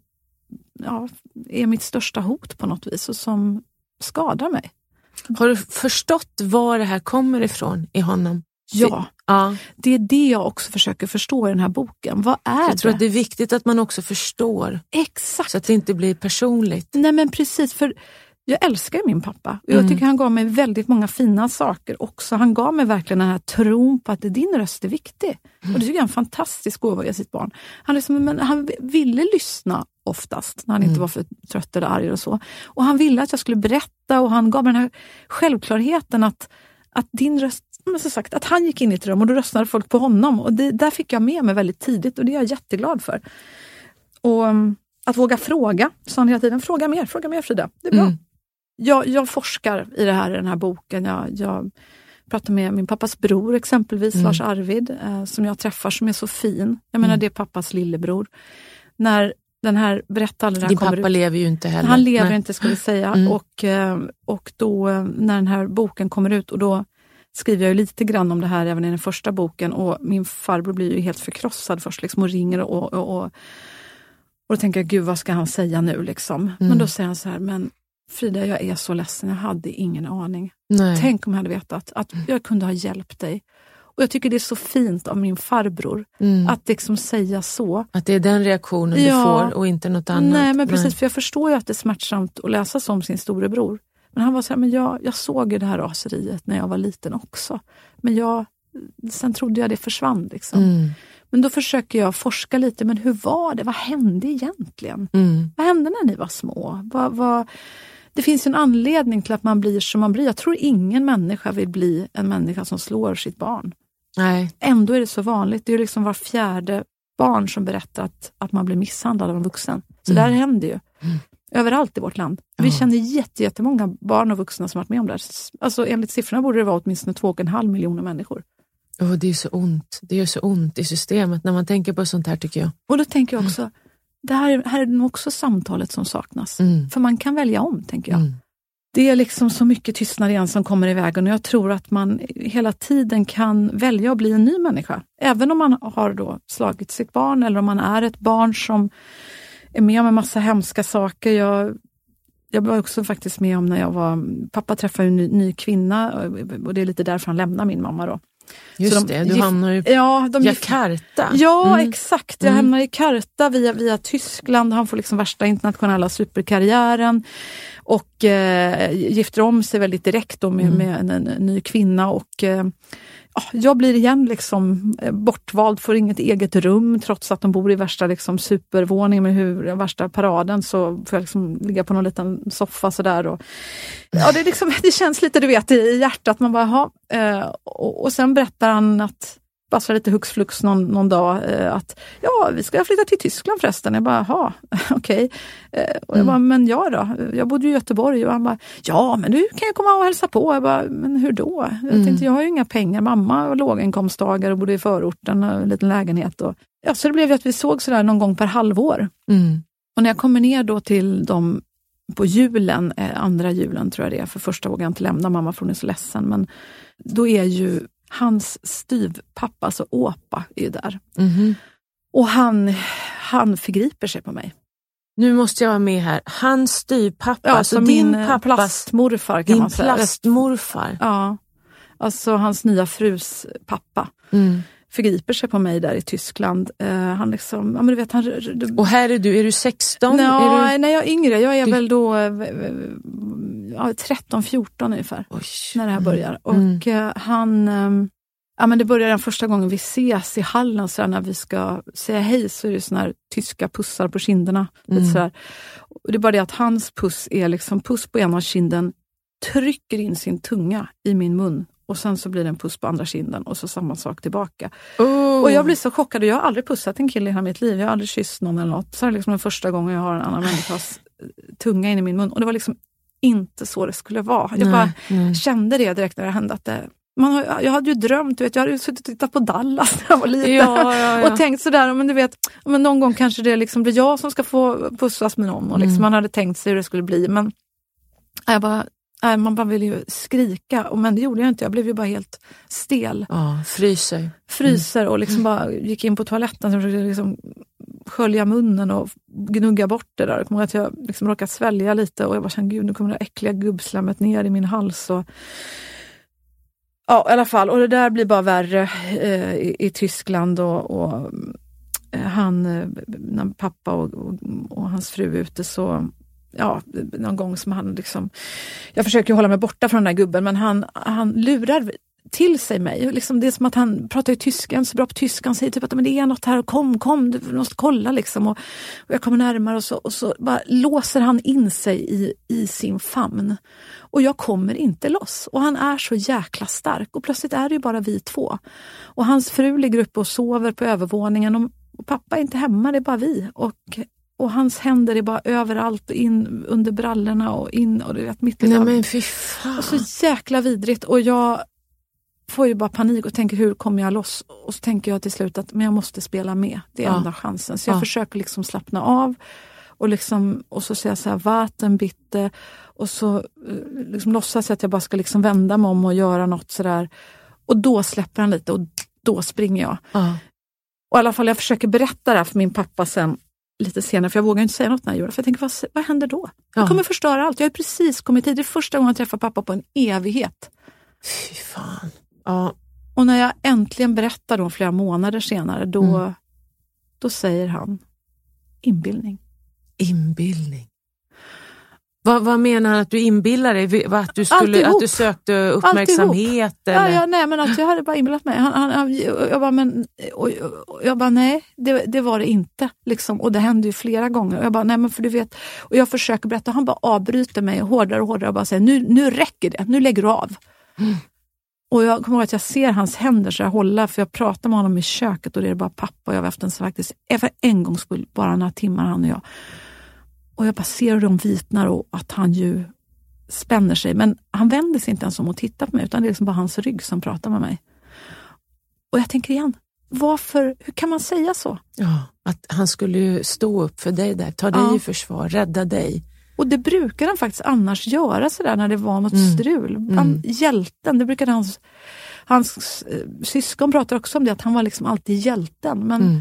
ja, är mitt största hot på något vis och som skadar mig. Har du förstått var det här kommer ifrån i honom? Ja, ja, det är det jag också försöker förstå i den här boken. Vad är jag det? tror att det är viktigt att man också förstår. Exakt. Så att det inte blir personligt. Nej men precis, för jag älskar min pappa. Och jag mm. tycker han gav mig väldigt många fina saker också. Han gav mig verkligen den här tron på att din röst är viktig. Mm. Och det tycker jag är en fantastisk gåva i sitt barn. Han, liksom, men han ville lyssna oftast när han mm. inte var för trött eller arg och så. Och han ville att jag skulle berätta och han gav mig den här självklarheten att, att din röst, men så sagt, att han gick in i ett rum och då röstade folk på honom. Och det, där fick jag med mig väldigt tidigt och det är jag jätteglad för. Och um, att våga fråga, så han hela tiden, fråga mer, fråga mer Frida, det är bra. Mm. jag, jag forskar i det här i den här boken. Jag, jag pratar med min pappas bror exempelvis, mm. Lars Arvid, eh, som jag träffar, som är så fin. Jag menar, mm. det är pappas lillebror. När den här berättaren Din kommer pappa ut, lever ju inte heller. Han lever Nej. inte, ska vi säga. Mm. Och, eh, och då eh, när den här boken kommer ut, och då skriver jag ju lite grann om det här även i den första boken, och min farbror blir ju helt förkrossad först liksom, och ringer och, och, och, och då tänker jag, gud, vad ska han säga nu liksom? Mm. Men då säger han så här, men Frida, jag är så ledsen, jag hade ingen aning. Nej. Tänk om jag hade vetat att jag kunde ha hjälpt dig. Och jag tycker det är så fint av min farbror mm. att liksom säga så. Att det är den reaktionen ja. du får och inte något annat. Nej, men precis, Nej. för jag förstår ju att det är smärtsamt att läsa som sin storebror. Men han var så här, men jag, jag såg ju det här raseriet när jag var liten också. Men jag, sen trodde jag det försvann liksom. Mm. Men då försöker jag forska lite, men hur var det? Vad hände egentligen? Mm. Vad hände när ni var små? Vad, vad... Det finns en anledning till att man blir som man blir. Jag tror ingen människa vill bli en människa som slår sitt barn. Nej. Ändå är det så vanligt. Det är liksom var fjärde barn som berättar att, att man blir misshandlad av en vuxen. Så mm. där händer ju. Mm. Överallt i vårt land. Vi känner jätte, jättemånga barn och vuxna som varit med om det här. Alltså enligt siffrorna borde det vara åtminstone två och en halv miljoner människor. Oh, det är så ont. Det är så ont i systemet när man tänker på sånt här, tycker jag. Och då tänker jag också, mm. det här, här är nog också samtalet som saknas. Mm. För man kan välja om, tänker jag. Mm. Det är liksom så mycket tystnad igen som kommer i vägen, och jag tror att man hela tiden kan välja att bli en ny människa. Även om man har då slagit sitt barn, eller om man är ett barn som är med om en massa hemska saker. Jag, jag var också faktiskt med om när jag var, pappa träffade en ny, ny kvinna, och det är lite därför han lämnar min mamma då. Just de, det, du gift, hamnar i ja, de Jakarta. Ja, mm. exakt. Jag mm. hamnar i Jakarta via, via Tyskland. Han får liksom värsta internationella superkarriären och eh, gifter om sig väldigt direkt då med, mm. med en, en, en ny kvinna, och eh, jag blir igen liksom bortvald, får inget eget rum trots att de bor i värsta liksom supervåning med hur, värsta paraden, så får jag liksom ligga på någon liten soffa sådär. Och, ja, det, är liksom, det känns lite, du vet, i hjärtat. Man bara, ha. Eh, och, och sen berättar han att, bara så lite hux flux någon, någon dag, eh, att ja, vi ska flytta till Tyskland förresten. Jag bara, ha, okej. Okay. Eh, och jag mm. bara, men jag då? Jag bodde i Göteborg, och han bara, ja, men du kan ju komma och hälsa på. Jag bara, men hur då? Jag mm. tänkte, jag har ju inga pengar. Mamma var låginkomsttagare och bodde i förorten, en liten lägenhet. Och, ja, så det blev ju att vi såg sådär någon gång per halvår. Mm. Och när jag kommer ner då till dem på julen, eh, andra julen tror jag det är, för första vågar jag inte lämna mamma för hon är så ledsen. Men då är ju hans styvpappa, alltså Åpa, är ju där. Mm-hmm. Och han, han förgriper sig på mig. Nu måste jag vara med här. Hans styvpappa, ja, alltså din pappas, plastmorfar kan din man säga. plastmorfar. Ja, alltså hans nya frus pappa. Mm. Förgriper sig på mig där i Tyskland. Uh, han liksom, ja men du vet han... Du, och här är du, är du sexton? Nå, är du... Nej, jag är yngre. Jag är du... väl då ja, tretton fjorton ungefär. Oj. När det här börjar. Mm. Och uh, han... Um, ja men det börjar den första gången vi ses i hallen, så när vi ska säga hej, så är det såna här tyska pussar på kinderna. Mm. Lite så här. Och det är bara det att hans puss är liksom, puss på ena kinden trycker in sin tunga i min mun. Och sen så blir det en puss på andra kinden, och så samma sak tillbaka. Oh. Och jag blir så chockad, och jag har aldrig pussat en kille i hela mitt liv. Jag har aldrig kysst någon eller något. Så är det liksom den första gången jag har en annan människas tunga in i min mun. Och det var liksom inte så det skulle vara. Jag nej, bara nej. kände det direkt när det hände. Att det, man har, jag hade ju drömt, du vet, jag hade ju suttit och tittat på Dallas när jag var liten. Ja, ja, ja. Och tänkt sådär, men du vet, men någon gång kanske det liksom blir jag som ska få pussas med någon. Och liksom, mm. man hade tänkt sig hur det skulle bli. Men jag bara... Nej, man bara ville ju skrika, men det gjorde jag inte. Jag blev ju bara helt stel. Ja, fryser. Fryser och liksom bara gick in på toaletten och försökte liksom skölja munnen och gnugga bort det där. Jag kommer att jag liksom råkat svälja lite, och jag bara kände, gud, nu kommer det äckliga gubbslammet ner i min hals. Och... Ja, i alla fall. Och det där blir bara värre eh, i, i Tyskland, och, och eh, han, när pappa och, och, och hans fru är ute, så... Ja, någon gång som han liksom... Jag försöker hålla mig borta från den där gubben, men han, han lurar till sig mig. Liksom, det är som att han pratar ju tyska, så bra på tyska. Han säger typ att men det är något här, kom, kom, du måste kolla liksom. Och, och jag kommer närmare, och så, och så bara låser han in sig i, i sin famn. Och jag kommer inte loss. Och han är så jäkla stark. Och plötsligt är det ju bara vi två. Och hans fru ligger uppe och sover på övervåningen. Och, och pappa är inte hemma, det är bara vi. Och och hans händer är bara överallt, in under brallorna och in och du vet mitt i. Nej men fy fan. Och så jäkla vidrigt och jag får ju bara panik och tänker hur kommer jag loss? Och så tänker jag till slut att men jag måste spela med. Det är ja. enda chansen. Så jag ja. försöker liksom slappna av och liksom och så säger jag så här vatten bitte och så liksom låtsas jag att jag bara ska liksom vända mig om och göra något sådär. Och då släpper han lite och då springer jag. Ja. Och i alla fall jag försöker berätta det här för min pappa sen lite senare, för jag vågar inte säga något när jag gör det. För jag tänker, vad, vad händer då? Jag ja. kommer förstöra allt. Jag har precis kommit hit. Det är första gången jag träffar pappa på en evighet. Fy fan. Ja. Och när jag äntligen berättar då flera månader senare, då, mm. då säger han inbildning. Inbildning. Vad, vad menar han att du inbillar dig? Att du, skulle, att du sökte uppmärksamhet? Eller? Ja, ja, nej, men att jag hade bara inbillat mig. Han, han, han, jag bara, men, och, och jag bara, nej, det, det var det inte. Liksom. Och det hände ju flera gånger. Och jag bara, nej, men för du vet. Och jag försöker berätta. Han bara avbryter mig hårdare och hårdare och bara säger, nu, nu räcker det. Nu lägger du av. Mm. Och jag kommer ihåg att jag ser hans händer så jag håller, för jag pratar med honom i köket och det är bara pappa och jag var efter en så faktiskt, för en gångs skull, bara några timmar han och jag. Och jag bara ser hur de vitnar och att han ju spänner sig. Men han vänder sig inte ens om och tittar på mig, utan det är liksom bara hans rygg som pratar med mig. Och jag tänker igen, varför, hur kan man säga så? Ja, att han skulle ju stå upp för dig där, ta dig ja. i försvar, rädda dig. Och det brukar han faktiskt annars göra sådär när det var något mm. strul. Han, mm. Hjälten, det brukade hans, hans äh, syskon pratar också om det, att han var liksom alltid hjälten. Men mm.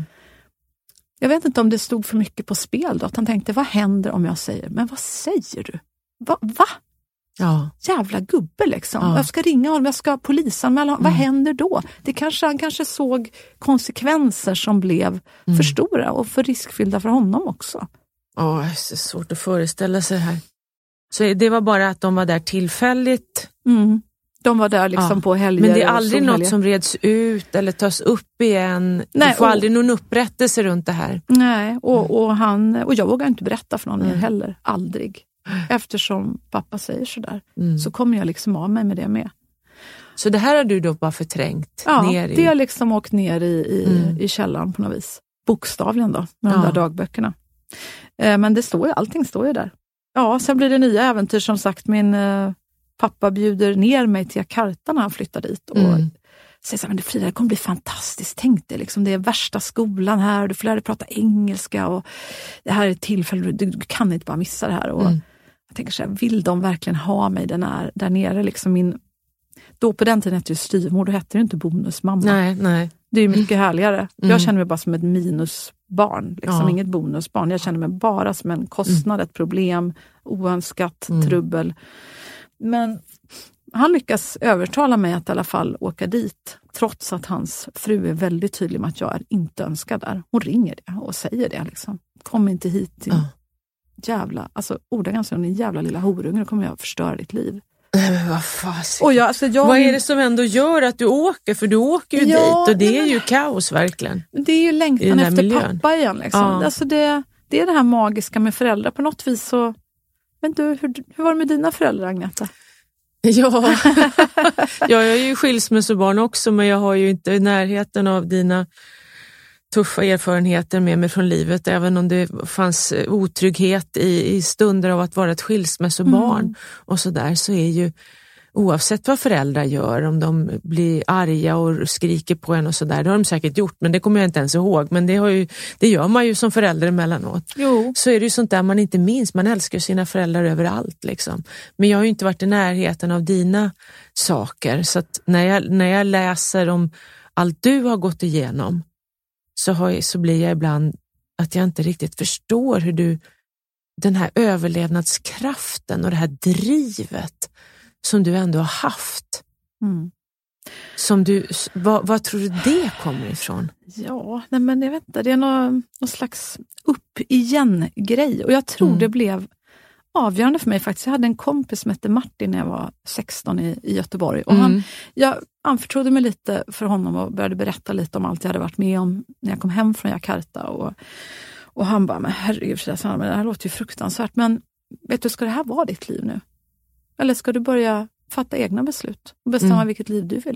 jag vet inte om det stod för mycket på spel då. Att han tänkte, vad händer om jag säger? Men vad säger du? Va? Va? Ja. Jävla gubbe liksom. Ja. Jag ska ringa honom, jag ska polisanmäla honom. Mm. Vad händer då? Det kanske, han kanske såg konsekvenser som blev mm. för stora och för riskfyllda för honom också. Ja, det är så svårt att föreställa sig här. Så det var bara att de var där tillfälligt? Mm. De var där liksom ja. på helger. Men det är aldrig något som reds ut eller tas upp igen? Nej, du får och, aldrig någon upprättelse runt det här? Nej, och, och, han, och jag vågar inte berätta för någon mm. heller. Aldrig. Eftersom pappa säger sådär. Mm. Så kommer jag liksom av mig med det med. Så det här har du då bara förträngt? Ja, ner i... det har liksom åkt ner i, i, mm. i källaren på något vis. Bokstavligen då, med ja. de där dagböckerna. Eh, men det står ju, allting står ju där. Ja, sen blir det nya äventyr som sagt. Min eh, pappa bjuder ner mig till Jakarta när han flyttar dit. Och mm. säger så här, men det, Frida, det kommer bli fantastiskt. Tänk dig, liksom, det är värsta skolan här. Och du får lära dig prata engelska. Och det här är ett tillfälle, du, du kan inte bara missa det här. Och mm. jag tänker så här, vill de verkligen ha mig den här, där nere? Liksom min, då på den tiden hette jag styvmor, då hette det inte bonusmamma. Nej, nej. Det är mycket härligare. Mm. Jag känner mig bara som ett minusbarn. Liksom, ja. Inget bonusbarn. Jag känner mig bara som en kostnad, mm. ett problem, oönskat mm. trubbel. Men han lyckas övertala mig att i alla fall åka dit. Trots att hans fru är väldigt tydlig med att jag är inte önskad där. Hon ringer det och säger det. Liksom. Kom inte hit till ja. jävla, alltså ordagrant en jävla lilla horunge. Då kommer jag att förstöra ditt liv. Nej, men vad fasiken. Och jag, alltså jag, vad är det som ändå gör att du åker? För du åker ju ja, dit och det är men, ju kaos verkligen. Det är ju längtan efter miljön. Pappa igen. Liksom. Ja. Alltså det, det är det här magiska med föräldrar. På något vis så... Men du, hur, hur var det med dina föräldrar, Agneta? Ja, jag är ju skilsmässobarn också, men jag har ju inte i närheten av dina tuffa erfarenheter med mig från livet, även om det fanns otrygghet i, i stunder av att vara ett skilsmässobarn mm. och sådär, så är ju oavsett vad föräldrar gör, om de blir arga och skriker på en och sådär, det har de säkert gjort, men det kommer jag inte ens ihåg, men det, har ju, det gör man ju som förälder emellanåt. Jo. Så är det ju sånt där man inte minns, man älskar sina föräldrar överallt liksom. Men jag har ju inte varit i närheten av dina saker, så att när jag, när jag läser om allt du har gått igenom så, har jag, så blir jag ibland att jag inte riktigt förstår hur du, den här överlevnadskraften och det här drivet som du ändå har haft. Mm. Som du, vad, vad tror du det kommer ifrån? Ja, nej men jag vet inte, det är någon, någon slags upp igen grej. Och jag tror mm. det blev avgörande för mig faktiskt. Jag hade en kompis som hette Martin när jag var sexton i, i Göteborg. Och mm. han, jag anförtrodde mig lite för honom och började berätta lite om allt jag hade varit med om när jag kom hem från Jakarta. Och, och han bara, men herregud, det här låter ju fruktansvärt. Men vet du, ska det här vara ditt liv nu? Eller ska du börja fatta egna beslut och bestämma mm. vilket liv du vill leva?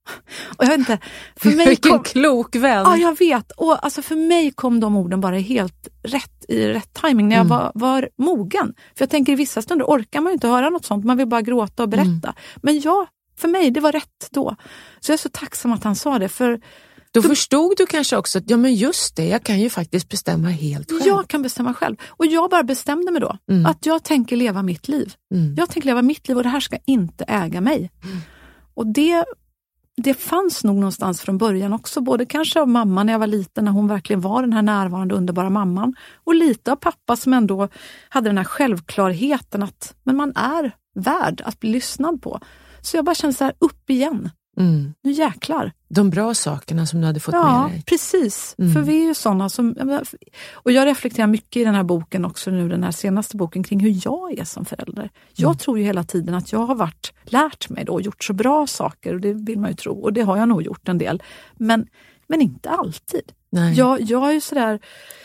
Och jag vet inte, för mig Vilken kom, klok vän. Ja, jag vet. Och alltså för mig kom de orden bara helt rätt i rätt timing när jag mm. var, var mogen. För jag tänker i vissa stunder orkar man ju inte höra något sånt. Man vill bara gråta och berätta. Mm. Men ja, för mig, det var rätt då. Så jag är så tacksam att han sa det. För då, då förstod du kanske också att ja, men just det, jag kan ju faktiskt bestämma helt själv. Jag kan bestämma själv. Och jag bara bestämde mig då mm. att jag tänker leva mitt liv. Mm. Jag tänker leva mitt liv och det här ska inte äga mig. Mm. Och det... Det fanns nog någonstans från början också, både kanske av mamma när jag var liten, när hon verkligen var den här närvarande underbara mamman, och lite av pappa som ändå hade den här självklarheten att men man är värd att bli lyssnad på. Så jag bara kände så här, upp igen. Mm. Nu jäklar. De bra sakerna som du hade fått ja, med dig. Ja, precis. Mm. För vi är ju sådana som... Och jag reflekterar mycket i den här boken också nu, den här senaste boken, kring hur jag är som förälder. Jag mm. tror ju hela tiden att jag har varit, lärt mig då och gjort så bra saker, och det vill man ju tro. Och det har jag nog gjort en del. Men, men inte alltid. Nej. Jag, jag är ju sådär...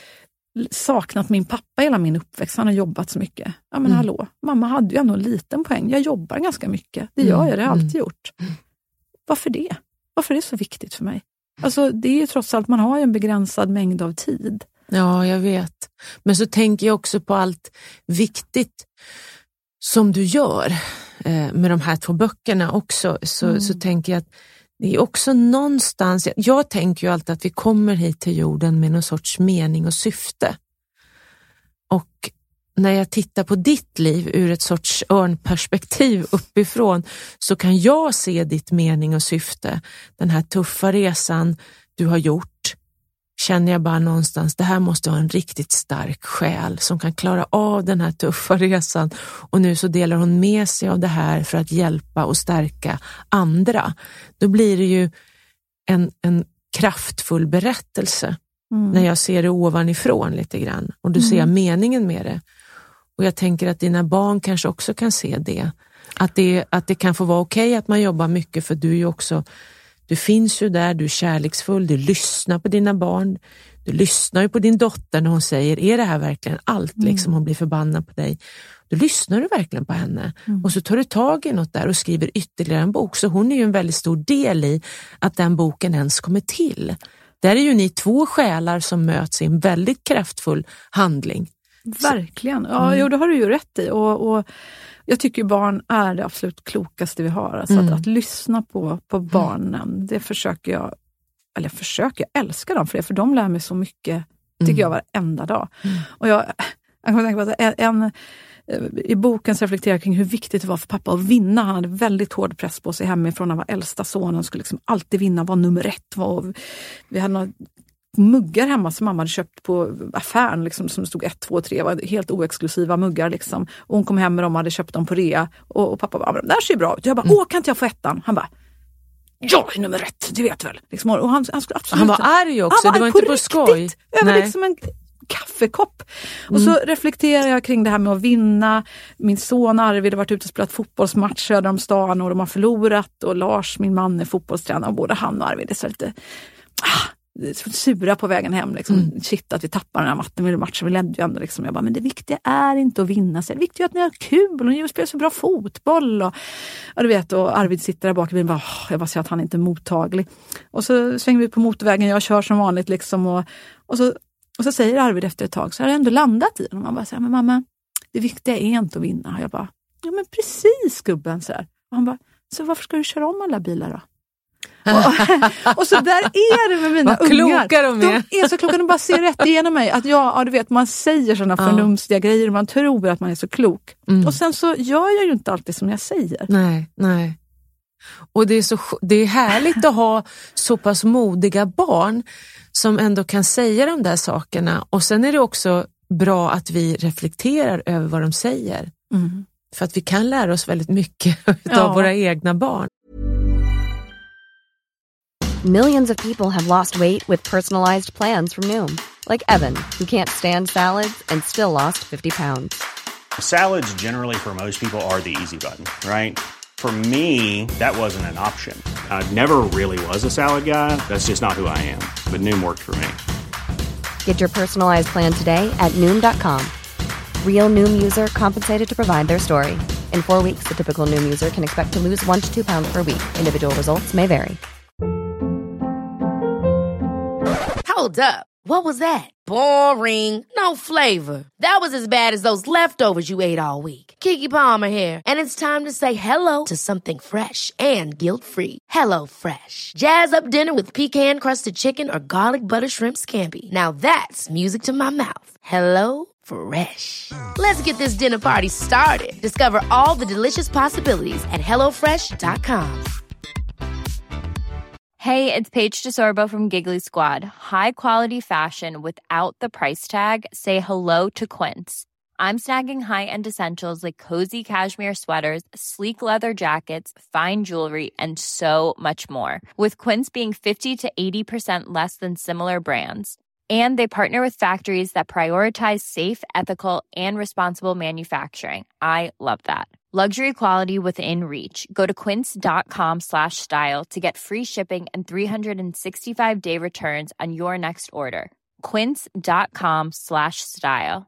saknat min pappa hela min uppväxt. Han har jobbat så mycket. Ja men mm. hallå, mamma hade ju ändå en liten poäng. Jag jobbar ganska mycket. Det gör jag, det har jag alltid mm. gjort. Varför det? Varför är det så viktigt för mig? Alltså det är ju trots allt, man har ju en begränsad mängd av tid. Ja, jag vet. Men så tänker jag också på allt viktigt som du gör eh, med de här två böckerna också. Så, mm. så tänker jag att det är också någonstans, jag tänker ju alltid att vi kommer hit till jorden med någon sorts mening och syfte. Och när jag tittar på ditt liv ur ett sorts örnperspektiv uppifrån, så kan jag se ditt mening och syfte. Den här tuffa resan du har gjort, känner jag bara någonstans, det här måste vara en riktigt stark själ som kan klara av den här tuffa resan. Och nu så delar hon med sig av det här för att hjälpa och stärka andra. Då blir det ju en, en kraftfull berättelse mm. när jag ser det ovanifrån lite grann. Och du mm. ser meningen med det. Och jag tänker att dina barn kanske också kan se det. Att det, att det kan få vara okej att man jobbar mycket, för du är ju också, du finns ju där, du är kärleksfull, du lyssnar på dina barn. Du lyssnar ju på din dotter när hon säger, är det här verkligen allt? Mm. Liksom hon blir förbannad på dig. Då lyssnar du verkligen på henne. Mm. Och så tar du tag i något där och skriver ytterligare en bok. Så hon är ju en väldigt stor del i att den boken ens kommer till. Där är ju ni två själar som möts i en väldigt kraftfull handling. Verkligen. Ja, mm. jo, det har du ju rätt i. Och, och jag tycker barn är det absolut klokaste vi har. Alltså mm. att, att lyssna på, på barnen, mm. det försöker jag, eller jag försöker, jag älskar dem för det, för de lär mig så mycket, tycker mm. jag, varenda dag. Mm. Och jag, jag kan tänka på att en, en, i boken så reflekterar jag kring hur viktigt det var för pappa att vinna. Han hade väldigt hård press på sig hemifrån. Han var äldsta sonen, skulle liksom alltid vinna, var nummer ett. Var, vi hade några muggar hemma som mamma hade köpt på affären liksom, som stod ett, två, tre, var helt oexklusiva muggar liksom. Och hon kom hem med dem och hade köpt dem på rea. Och, och pappa bara, de där ser bra ut. Jag bara, åh, kan inte jag få ettan? Han bara, jag är nummer ett, det vet väl. Liksom, och han, han, skulle absolut, han var arg också, han var det var på inte på skoj. Över liksom en kaffekopp. Och mm. så reflekterar jag kring det här med att vinna. Min son Arvid har varit ute och spelat fotbollsmatch söder om stan och de har förlorat. Och Lars, min man, är fotbollstränare. Och både han och Arvid är så lite ah, sura på vägen hem. Liksom. Mm. Shit, att vi tappar den här matchen, matchen vi ledde ju ändå. Liksom. Jag bara, men det viktiga är inte att vinna. Så det viktiga är att ni har kul och ni spelar så bra fotboll. Och, och du vet, och Arvid sitter där bak i bilen och bara, oh, jag bara ser att han inte är mottaglig. Och så svänger vi på motorvägen, jag kör som vanligt liksom. Och, och så Och så säger Arvid efter ett tag, så har det ändå landat i. Och man bara säger, men mamma, det viktiga är inte att vinna. Och jag bara, ja men precis gubben. Så här. Och han bara, så varför ska du köra om alla bilar då? och, och så där är det med mina Vad ungar. Kloka de är. De är så kloka, de bara ser rätt igenom mig. Att jag, ja du vet, man säger sådana ja. förnumstiga grejer och man tror att man är så klok. Mm. Och sen så gör jag ju inte alltid som jag säger. Nej, nej. Och det är, så, det är härligt att ha så pass modiga barn som ändå kan säga de där sakerna. Och sen är det också bra att vi reflekterar över vad de säger. Mm. För att vi kan lära oss väldigt mycket av ja. våra egna barn. Millions of people have lost weight with personalized plans from Noom. Like Evan, who can't stand salads and still lost fifty pounds. Salads generally for most people are the easy button, right? For me, that wasn't an option. I never really was a salad guy. That's just not who I am. But Noom worked for me. Get your personalized plan today at Noom dot com. Real Noom user compensated to provide their story. In four weeks, the typical Noom user can expect to lose one to two pounds per week. Individual results may vary. Hold up. What was that? Boring. No flavor. That was as bad as those leftovers you ate all week. Keke Palmer here, and it's time to say hello to something fresh and guilt-free. Hello Fresh. Jazz up dinner with pecan-crusted chicken or garlic butter shrimp scampi. Now that's music to my mouth. Hello Fresh. Let's get this dinner party started. Discover all the delicious possibilities at hello fresh dot com. Hey, it's Paige DeSorbo from Giggly Squad. High quality fashion without the price tag. Say hello to Quince. I'm snagging high-end essentials like cozy cashmere sweaters, sleek leather jackets, fine jewelry, and so much more. With Quince being fifty to eighty percent less than similar brands. And they partner with factories that prioritize safe, ethical, and responsible manufacturing. I love that. Luxury quality within reach. Go to quince.com slash style to get free shipping and three sixty-five day returns on your next order. Quince.com slash style.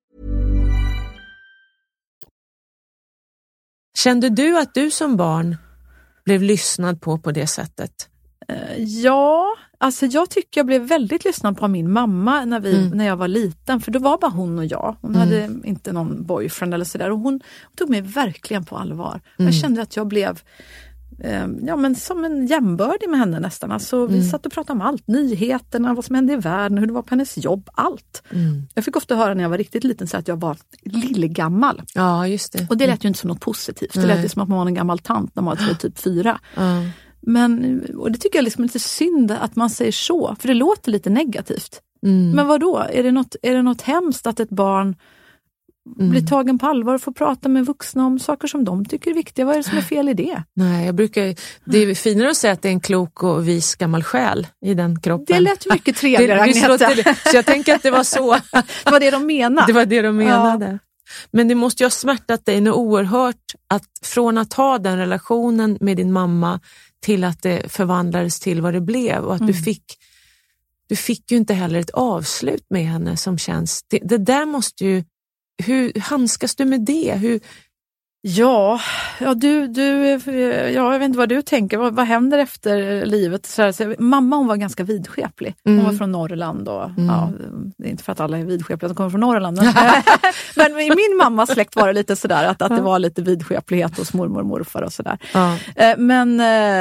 Kände du att du som barn blev lyssnad på på det sättet? Uh, ja, alltså jag tycker jag blev väldigt lyssnad på min mamma när, vi, mm. när jag var liten. För då var bara hon och jag. Hon mm. hade inte någon boyfriend eller sådär. Och hon tog mig verkligen på allvar. Mm. Jag kände att jag blev eh, ja, men som en jämbördig med henne nästan. Alltså, vi mm. satt och pratade om allt. Nyheterna, vad som hände i världen, hur det var på hennes jobb, allt. Mm. Jag fick ofta höra när jag var riktigt liten så att jag var lillgammal. Ja, just det. Och det lät ju inte som något positivt. Det lät ju som att man var en gammal tant när man var typ fyra. Mm. Men, och det tycker jag liksom är lite synd att man säger så, för det låter lite negativt. Mm. Men vad då? Är det något, är det något hemskt att ett barn mm. blir tagen på allvar och får prata med vuxna om saker som de tycker är viktiga? Vad är det som är fel i det? Nej, jag brukar, det är finare att säga att det är en klok och vis gammal själ i den kroppen. Det lät mycket trevligare, Agneta. Det, så jag tänker att det var så. Det var det de menade. Det var det de menade. Ja. Men det måste ju ha smärtat dig något oerhört att från att ha den relationen med din mamma till att det förvandlades till vad det blev och att mm. du fick du fick ju inte heller ett avslut med henne som känns, det, det där måste ju, hur handskas du med det? Hur... Ja, ja du, du ja, jag vet inte vad du tänker, vad, vad händer efter livet? Så här, så, mamma hon var ganska vidskeplig, hon mm. var från Norrland och mm. ja, det är inte för att alla är vidskepliga som kommer från Norrland, men, men i min mammas släkt var det lite sådär att, att det var lite vidskeplighet hos mormor och morfar och sådär. Ja. Men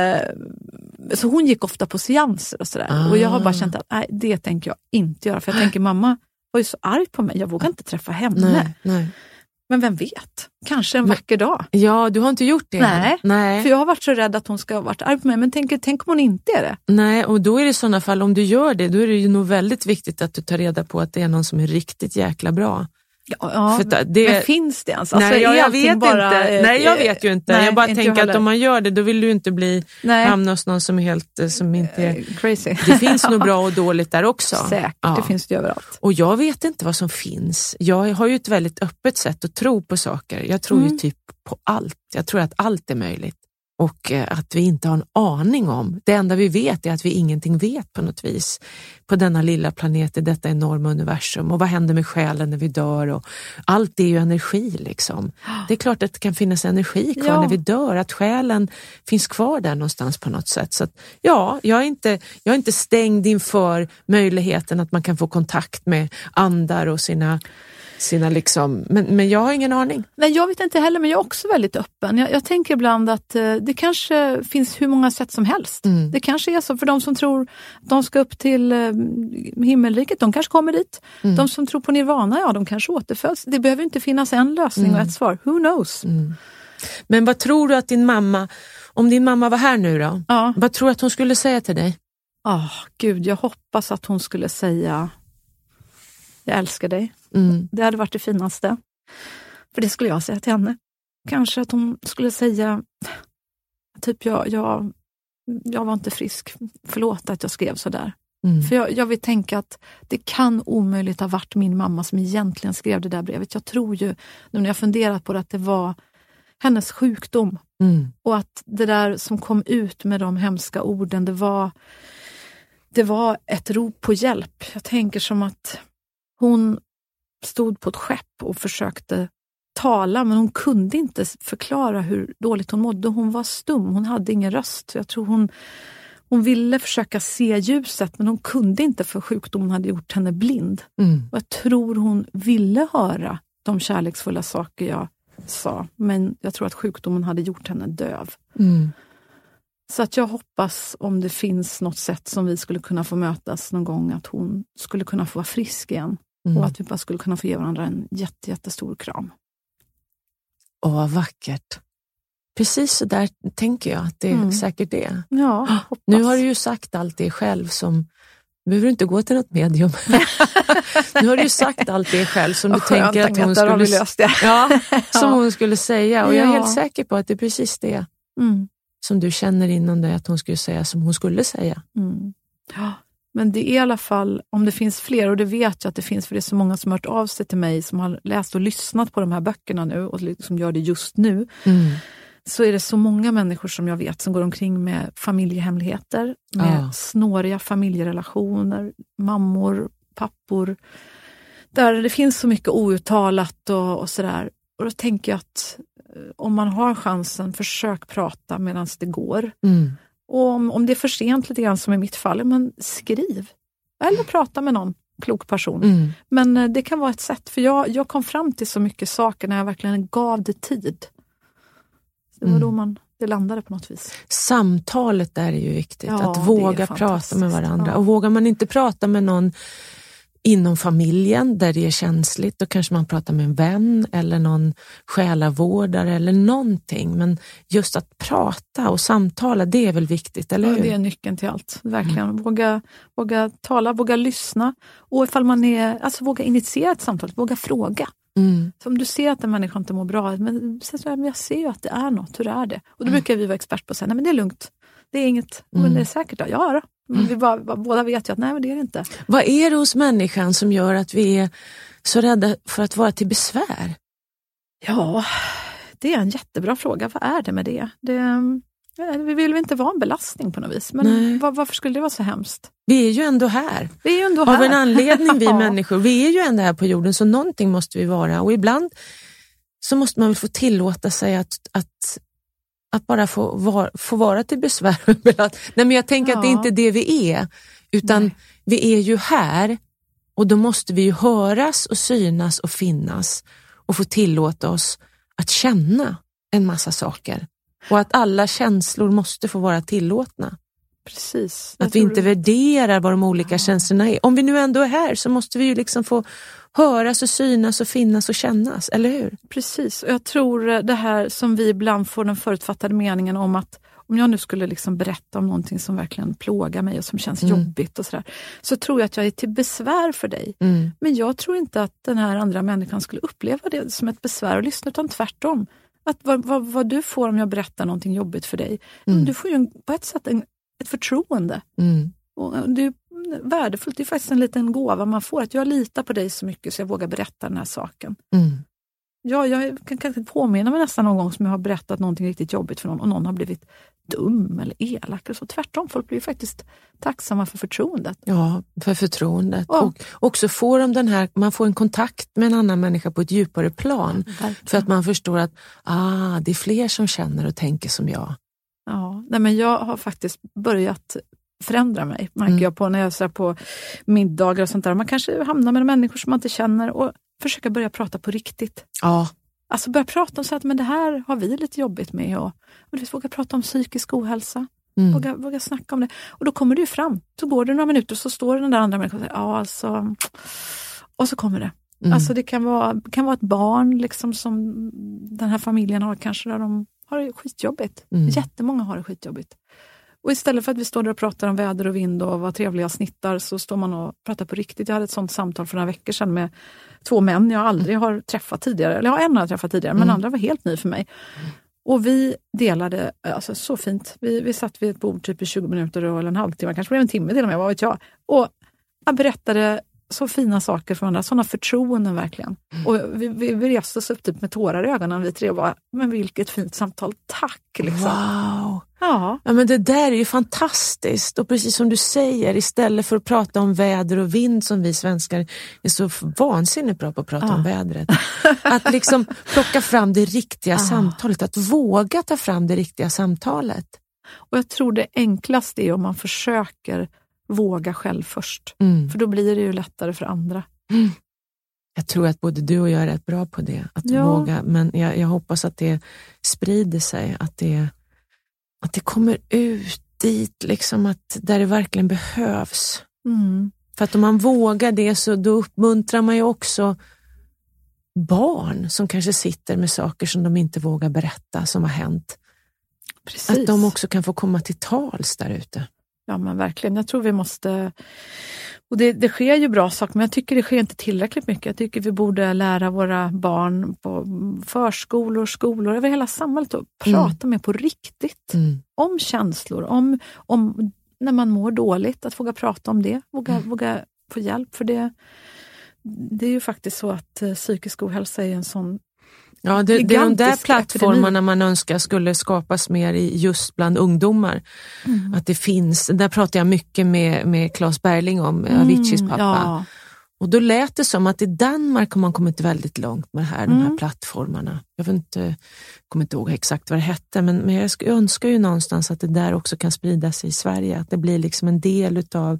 så hon gick ofta på seanser och sådär ah. och jag har bara känt att nej, det tänker jag inte göra, för jag tänker mamma var ju så arg på mig, jag vågar inte träffa henne. Nej, nej. Men vem vet? Kanske en vacker dag. Ja, du har inte gjort det. Nej, Nej, för jag har varit så rädd att hon ska ha varit arg på mig. Men tänk, tänk om hon inte är det. Nej, och då är det i sådana fall, om du gör det, då är det ju nog väldigt viktigt att du tar reda på att det är någon som är riktigt jäkla bra. Ja, ja. För det, men finns det ens? Alltså, nej, jag, jag vet bara, inte. Nej, jag vet ju inte. Nej, jag bara inte tänker jag att om man gör det, då vill du inte bli hamna hos någon som är helt, som inte är... Crazy. Det finns nog bra och dåligt där också. Säkert, ja. Det finns det överallt. Och jag vet inte vad som finns. Jag har ju ett väldigt öppet sätt att tro på saker. Jag tror mm. ju typ på allt. Jag tror att allt är möjligt. Och att vi inte har en aning om. Det enda vi vet är att vi ingenting vet på något vis. På denna lilla planet, i detta enorma universum. Och vad händer med själen när vi dör? Och allt är ju energi liksom. Det är klart att det kan finnas energi kvar ja. när vi dör. Att själen finns kvar där någonstans på något sätt. Så att, ja, jag är, inte, jag är inte stängd inför möjligheten att man kan få kontakt med andar och sina... Sina liksom, men, men jag har ingen aning. Nej, jag vet inte heller, men jag är också väldigt öppen. Jag, jag tänker ibland att eh, det kanske finns hur många sätt som helst. Mm. Det kanske är så för de som tror att de ska upp till eh, himmelriket, de kanske kommer dit. Mm. De som tror på nirvana, ja, de kanske återföds. Det behöver inte finnas en lösning mm. och ett svar. Who knows? Mm. Men vad tror du att din mamma, om din mamma var här nu då, ja. vad tror du att hon skulle säga till dig? Ja, oh, gud, jag hoppas att hon skulle säga jag älskar dig. Mm. Det hade varit det finaste. För det skulle jag säga till henne. Kanske att hon skulle säga typ jag, jag, jag var inte frisk. Förlåt att jag skrev så där. Mm. För jag, jag vill tänka att det kan omöjligt ha varit min mamma som egentligen skrev det där brevet. Jag tror ju, nu när jag funderat på det, att det var hennes sjukdom. Mm. Och att det där som kom ut med de hemska orden, det var, det var ett rop på hjälp. Jag tänker som att hon stod på ett skepp och försökte tala, men hon kunde inte förklara hur dåligt hon mådde. Hon var stum, hon hade ingen röst. Jag tror hon, hon ville försöka se ljuset, men hon kunde inte, för sjukdomen hade gjort henne blind. Mm. Och jag tror hon ville höra de kärleksfulla saker jag sa, men jag tror att sjukdomen hade gjort henne döv. Mm. Så att jag hoppas, om det finns något sätt som vi skulle kunna få mötas någon gång, att hon skulle kunna få vara frisk igen. Mm. Och att vi bara skulle kunna få ge varandra en jätte, jättestor kram. Åh, vad vackert. Precis så där tänker jag att det är Mm. säkert det. Ja, hoppas. Nu har du ju sagt allt det själv som... Behöver du inte gå till något medium. Nu har du ju sagt allt det själv som du skönt, tänker att hon Agneta, har vi skulle... löst det. Ja, som Ja. hon skulle säga. Och jag är Ja. helt säker på att det är precis det Mm. som du känner inom dig att hon skulle säga som hon skulle säga. Mm. Ja. Men det är i alla fall, om det finns fler, och det vet jag att det finns, för det är så många som har hört av sig till mig som har läst och lyssnat på de här böckerna nu och liksom gör det just nu. Mm. Så är det så många människor som jag vet som går omkring med familjehemligheter, med Ja. snåriga familjerelationer, mammor, pappor, där det finns så mycket outtalat och, och sådär. Och då tänker jag att eh, om man har chansen, försök prata medan det går. Mm. Och om, om det är för sent lite grann som i mitt fall, men skriv. Eller prata med någon klok person. Mm. Men eh, det kan vara ett sätt, för jag, jag kom fram till så mycket saker när jag verkligen gav det tid. Det var Mm. då man, det landade på något vis. Samtalet där är ju viktigt. Ja, att det är våga prata fantastiskt. med varandra. Ja. Och vågar man inte prata med någon inom familjen där det är känsligt, då kanske man pratar med en vän eller någon själavårdare eller någonting. Men just att prata och samtala, det är väl viktigt, eller Ja, hur? det är nyckeln till allt. Verkligen. Mm. Våga, våga tala, våga lyssna. Och ifall man är, alltså våga initiera ett samtal, våga fråga. Mm. Så om du ser att en människa inte mår bra, men, så här, men jag ser ju att det är något, hur är det? Och då Mm. brukar vi vara expert på att säga, nej men det är lugnt. Det är inget, Mm. men det är säkert då. Ja då. Men Mm. vi bara, bara, båda vet ju att nej men det är det inte. Vad är det hos människan som gör att vi är så rädda för att vara till besvär? Ja, det är en jättebra fråga. Vad är det med det? det vi vill väl inte vara en belastning på något vis. Men var, varför skulle det vara så hemskt? Vi är ju ändå här. Vi är ju ändå här. Av en anledning, vi Ja. människor. Vi är ju ändå här på jorden, så någonting måste vi vara. Och ibland så måste man väl få tillåta sig att, att, att bara få, var, få vara till besvär. Nej, men jag tänker Ja. att det är inte det vi är. Utan Nej. vi är ju här. Och då måste vi ju höras och synas och finnas. Och få tillåta oss att känna en massa saker. Och att alla känslor måste få vara tillåtna. Precis. Att vi inte värderar vad de olika ja. känslorna är. Om vi nu ändå är här så måste vi ju liksom få höras och synas och finnas och kännas, eller hur? Precis, och jag tror det här som vi ibland får den förutfattade meningen om att om jag nu skulle liksom berätta om någonting som verkligen plågar mig och som känns mm. jobbigt och sådär, så tror jag att jag är till besvär för dig. Mm. Men jag tror inte att den här andra människan skulle uppleva det som ett besvär och lyssna, utan tvärtom. Att vad, vad, vad du får om jag berättar någonting jobbigt för dig, mm. du får ju en, på ett sätt en, ett förtroende. Mm. Och det är värdefullt, det är faktiskt en liten gåva man får, att jag litar på dig så mycket så jag vågar berätta den här saken. Mm. Ja, jag kan, kan påminna mig nästan någon gång som jag har berättat någonting riktigt jobbigt för någon och någon har blivit dum eller elak. Så tvärtom, folk blir faktiskt tacksamma för förtroendet. Ja, för förtroendet. Ja. Och också får de den här, man får en kontakt med en annan människa på ett djupare plan. Verkligen. För att man förstår att ah, det är fler som känner och tänker som jag. Ja, nej men jag har faktiskt börjat förändra mig, märker Mm. jag på när jag ser på middagar och sånt där. Man kanske hamnar med människor som man inte känner och försöka börja prata på riktigt. Ja. Alltså börja prata om så att men det här har vi lite jobbigt med och, och du våga prata om psykisk ohälsa. Mm. Våga, våga snacka om det. Och då kommer det ju fram. Så går det några minuter och så står den där andra människan och säger ja alltså. Och så kommer det. Mm. Alltså det kan vara, kan vara ett barn liksom som den här familjen har kanske där de har det skitjobbigt. Mm. Jättemånga har det skitjobbigt. Och istället för att vi står där och pratar om väder och vind och vad trevliga snittar så står man och pratar på riktigt. Jag hade ett sånt samtal för några veckor sedan med två män jag aldrig har träffat tidigare. Eller jag har en har jag träffat tidigare men Mm. andra var helt ny för mig. Och vi delade, alltså så fint. Vi, vi satt vid ett bord typ i tjugo minuter eller en halvtimme, kanske blev en timme till och med, vad vet jag. Och jag berättade så fina saker för andra, sådana förtroenden verkligen. Mm. Och vi, vi, vi reste oss upp typ med tårar i ögonen, vi tre var, men vilket fint samtal, tack liksom. Wow! Ja. Ja, men det där är ju fantastiskt. Och precis som du säger, istället för att prata om väder och vind som vi svenskar är så vansinnigt bra på att prata ja. om vädret. Att liksom plocka fram det riktiga ja. samtalet. Att våga ta fram det riktiga samtalet. Och jag tror det enklaste är om man försöker våga själv först. Mm. För då blir det ju lättare för andra. Mm. Jag tror att både du och jag är rätt bra på det. Att ja. våga. Men jag, jag hoppas att det sprider sig. Att det, att det kommer ut dit. Liksom att, där det verkligen behövs. Mm. För att om man vågar det så då uppmuntrar man ju också barn som kanske sitter med saker som de inte vågar berätta som har hänt. Precis. Att de också kan få komma till tals där ute. Ja, men verkligen. Jag tror vi måste... Och det, det sker ju bra saker, men jag tycker det sker inte tillräckligt mycket. Jag tycker vi borde lära våra barn på förskolor, skolor, över hela samhället att prata mm. med på riktigt. Mm. Om känslor, om, om när man mår dåligt, att våga prata om det. Våga, mm. våga få hjälp, för det, det är ju faktiskt så att uh, psykisk ohälsa är en sån... Ja, det, det är de där plattformarna man önskar skulle skapas mer i just bland ungdomar. Mm. Att det finns, där pratar jag mycket med, med Claes Berling om, mm, Aviciis pappa. Ja. Och då lät det som att i Danmark har man kommit väldigt långt med det här, mm. de här plattformarna. Jag vet inte, kommer inte ihåg exakt vad det hette, men, men jag önskar ju någonstans att det där också kan sprida sig i Sverige. Att det blir liksom en del utav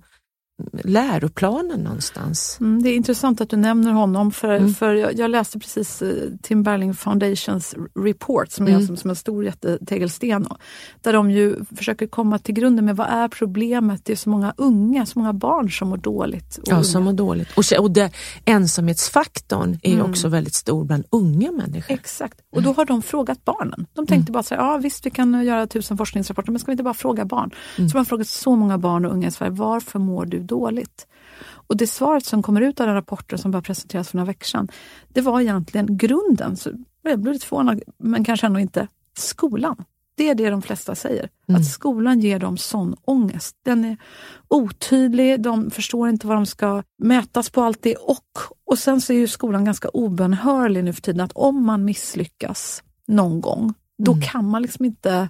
läroplanen någonstans. Mm, det är intressant att du nämner honom, för, mm. för jag, jag läste precis uh, Tim Berling Foundations report som mm. är som, som en stor jättetegelsten, där de ju försöker komma till grunden med vad är problemet. Det är så många unga, så många barn som mår dåligt. Ja, som mår dåligt. Och, och det, ensamhetsfaktorn är ju mm. också väldigt stor bland unga människor. Exakt. Och då har de frågat barnen. De tänkte mm. bara så här, ja visst vi kan göra tusen forskningsrapporter, men ska vi inte bara fråga barn? Mm. Så man har frågat så många barn och unga i Sverige, varför mår du dåligt? Och det svaret som kommer ut av den rapporten som bara presenterades för några veckor sedan, det var egentligen grunden. Så jag blev lite förvånad, men kanske ändå inte. Skolan. Det är det de flesta säger. Mm. Att skolan ger dem sån ångest. Den är otydlig, de förstår inte vad de ska mätas på alltid. Och, och sen så är ju skolan ganska obönhörlig nu för tiden, att om man misslyckas någon gång, då mm. kan man liksom inte...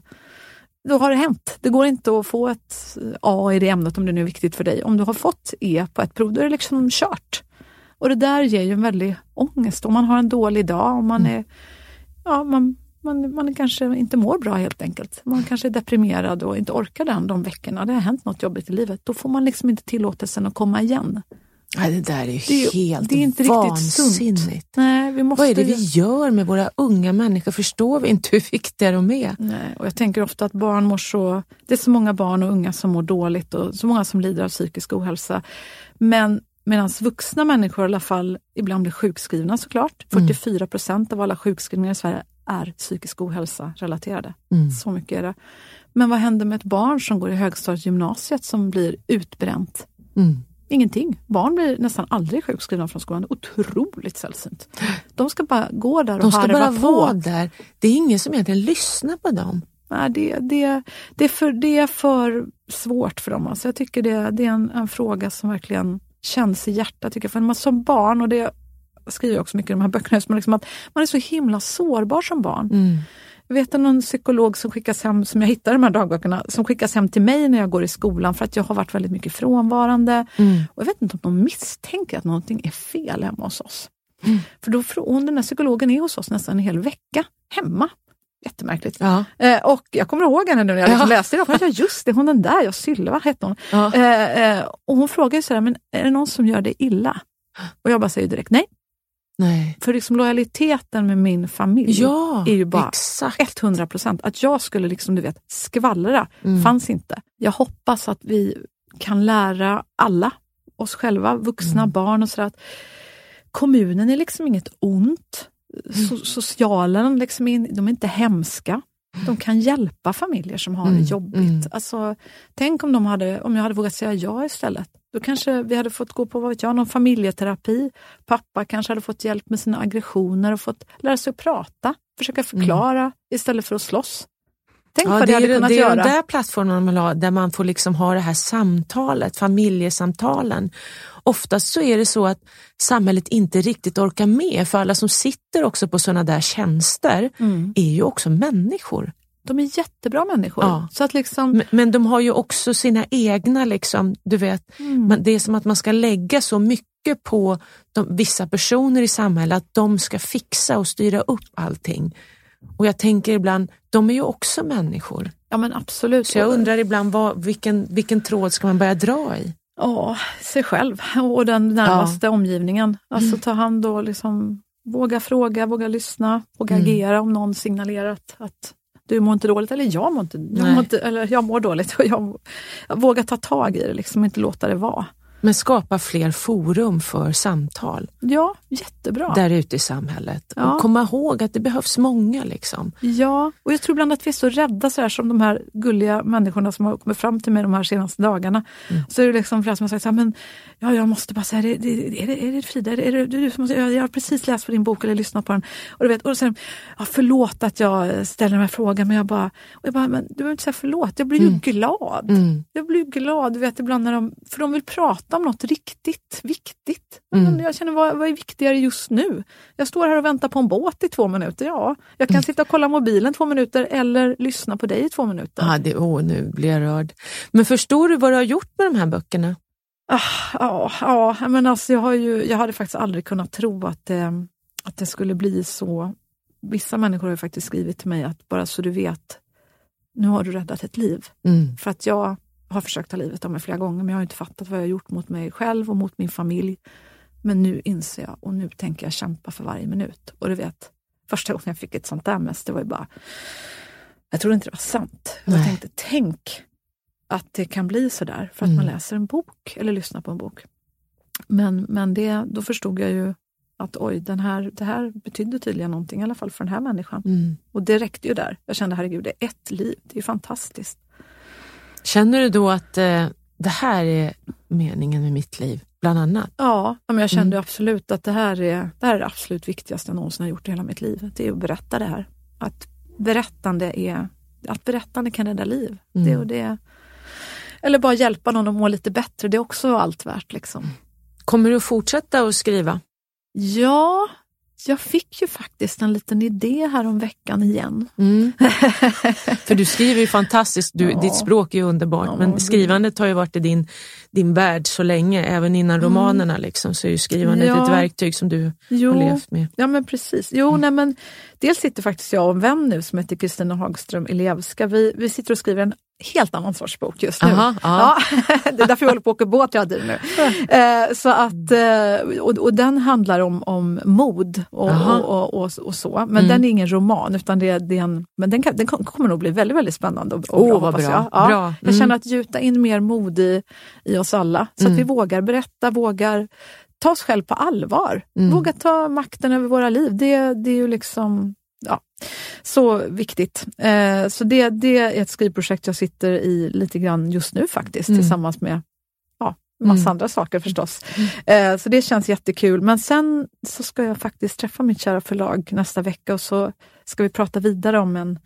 Då har det hänt. Det går inte att få ett A i det ämnet om det nu är viktigt för dig. Om du har fått E på ett prov, då är det liksom kört. Och det där ger ju en väldig ångest. Om man har en dålig dag, om man är, ja, man, man, man kanske inte mår bra helt enkelt. Man kanske är deprimerad och inte orkar den de veckorna. Det har hänt något jobbigt i livet. Då får man liksom inte tillåtelsen att komma igen. Ja, det där är ju det är, helt det är inte vansinnigt. Nej, vi måste Vad är det vi gör med våra unga människor? Förstår vi inte hur viktiga de är? Nej, och jag tänker ofta att barn mår så... Det är så många barn och unga som mår dåligt och så många som lider av psykisk ohälsa. Men medan vuxna människor i alla fall ibland blir sjukskrivna såklart. fyrtiofyra procent av alla sjukskrivningar i Sverige är psykisk ohälsa relaterade. Mm. Så mycket är det. Men vad händer med ett barn som går i högstadiegymnasiet som blir utbränt? Mm. Ingenting. Barn blir nästan aldrig sjukskrivna från skolan. Otroligt sällsynt. De ska bara gå där och de ska harva bara på. Vara där. Det är ingen som egentligen lyssnar på dem. Nej, det, det, det, är, för, det är för svårt för dem. Alltså jag tycker det, det är en, en fråga som verkligen känns i hjärtat. Tycker jag. För man som barn, och det skriver jag också mycket i de här böckerna, som liksom att man är så himla sårbar som barn. Mm. Jag vet någon psykolog som skickas hem, som jag hittar i de här dagböckerna, som skickas hem till mig när jag går i skolan för att jag har varit väldigt mycket frånvarande. Mm. Och jag vet inte om de misstänker att någonting är fel hemma hos oss. Mm. För då, hon, den här psykologen är hos oss nästan en hel vecka hemma. Jättemärkligt. Ja. Eh, och jag kommer ihåg henne nu när jag liksom ja. läste det. Ja, just det, hon den där, jag Sylva hette hon. Ja. Eh, eh, och hon frågar ju så här, men är det någon som gör det illa? Och jag bara säger direkt nej. Nej. För liksom lojaliteten med min familj ja, är ju bara exakt. hundra procent. Att jag skulle liksom, du vet, skvallra mm. fanns inte. Jag hoppas att vi kan lära alla, oss själva, vuxna, mm. barn och sådär, att kommunen är liksom inget ont. So- socialen liksom in, de är inte hemska. De kan hjälpa familjer som har mm. det jobbigt. Mm. Alltså, tänk om de hade, om jag hade vågat säga ja istället. Då kanske vi hade fått gå på, vad vet jag, någon familjeterapi. Pappa kanske hade fått hjälp med sina aggressioner och fått lära sig att prata. Försöka förklara mm. istället för att slåss. Tänk ja, vad det, det hade är, kunnat det är göra. Det är de där plattformarna man har, där man får liksom ha det här samtalet, familjesamtalen. Oftast så är det så att samhället inte riktigt orkar med, för alla som sitter också på sådana där tjänster mm. är ju också människor. De är jättebra människor. Ja. Så att liksom... men, men de har ju också sina egna, liksom, du vet, Mm. man, det är som att man ska lägga så mycket på de, vissa personer i samhället att de ska fixa och styra upp allting. Och jag tänker ibland, de är ju också människor. Ja, men absolut. Så jag undrar ibland, vad, vilken, vilken tråd ska man börja dra i? Ja, sig själv och den närmaste ja. omgivningen. Alltså mm. ta hand och liksom våga fråga, våga lyssna, våga mm. agera om någon signalerar att, att du mår inte dåligt, eller jag mår inte, jag mår, inte, eller jag mår dåligt. Och jag, jag vågar ta tag i det, liksom inte låta det vara. Men skapa fler forum för samtal. Ja, jättebra. Där ute i samhället. Ja. Och komma ihåg att det behövs många liksom. Ja, och jag tror ibland att vi är så rädda så här, som de här gulliga människorna som har kommit fram till mig de här senaste dagarna. Mm. Så är det liksom flera som har sagt så här, men ja, jag måste bara säga, är det, är det, är det Frida? Är det, är det du som måste, jag, jag har precis läst på din bok eller lyssnat på den. Och du vet, och sen, ja, förlåt att jag ställer den här frågan, men jag bara, och jag bara, men du behöver inte säga förlåt, jag blir ju mm. glad. Mm. Jag blir glad, du vet, ibland när de, för de vill prata om något riktigt viktigt. Mm. Men jag känner, vad, vad är viktigare just nu? Jag står här och väntar på en båt i två minuter. Ja, jag kan mm. sitta och kolla mobilen två minuter eller lyssna på dig i två minuter. Ja, det, åh, nu blir jag rörd. Men förstår du vad du har gjort med de här böckerna? Ah, ja, ja, men alltså jag har ju, jag hade faktiskt aldrig kunnat tro att det, att det skulle bli så. Vissa människor har ju faktiskt skrivit till mig att bara så du vet, nu har du räddat ett liv. Mm. För att jag har försökt ta livet av mig flera gånger, men jag har inte fattat vad jag har gjort mot mig själv och mot min familj. Men nu inser jag, och nu tänker jag kämpa för varje minut. Och du vet, första gången jag fick ett sånt där mest, det var ju bara, jag trodde inte det var sant. Nej. Jag tänkte, tänk att det kan bli så där för att mm. man läser en bok eller lyssnar på en bok. Men, men det, då förstod jag ju att oj, den här, det här betyder tydligen någonting, i alla fall för den här människan. Mm. Och det räckte ju där. Jag kände, herregud, det är ett liv. Det är fantastiskt. Känner du då att eh, det här är meningen med mitt liv, bland annat? Ja, men jag kände mm. absolut att det här, är, det här är det absolut viktigaste jag någonsin har gjort i hela mitt liv. Det är att berätta det här. Att berättande är, att berättande kan rädda liv. Mm. Det och det. Eller bara hjälpa någon att må lite bättre. Det är också allt värt liksom. Kommer du fortsätta att skriva? Ja, jag fick ju faktiskt en liten idé här om veckan igen. Mm. För du skriver ju fantastiskt, du, ja. Ditt språk är ju underbart, ja, men skrivandet har ju varit i din, din värld så länge, även innan mm. romanerna liksom, så är ju skrivandet ja. Ett verktyg som du jo. Har levt med. Ja, men precis. Jo, mm. nej, men dels sitter faktiskt jag och en vän nu som heter Kristina Hagström Elevska. Vi, vi sitter och skriver en helt annan sorts bok just nu. Aha, ja, det är därför jag håller på att åka båt hela tiden nu. Eh, så att, eh, och, och den handlar om, om mod och, och, och, och, och så. Men mm. den är ingen roman, utan det, det är en, men den, kan, den kommer nog bli väldigt, väldigt spännande. Åh, oh, vad bra. Jag, ja, bra. Mm. jag känner att gjuta in mer mod i, i oss alla. Så mm. att vi vågar berätta, vågar ta oss själv på allvar. Mm. Våga ta makten över våra liv. Det, det är ju liksom... Ja, så viktigt. Eh, så det, det är ett skrivprojekt jag sitter i lite grann just nu faktiskt, mm. tillsammans med ja, massa mm. andra saker förstås. Mm. Eh, så det känns jättekul. Men sen så ska jag faktiskt träffa mitt kära förlag nästa vecka och så ska vi prata vidare om en...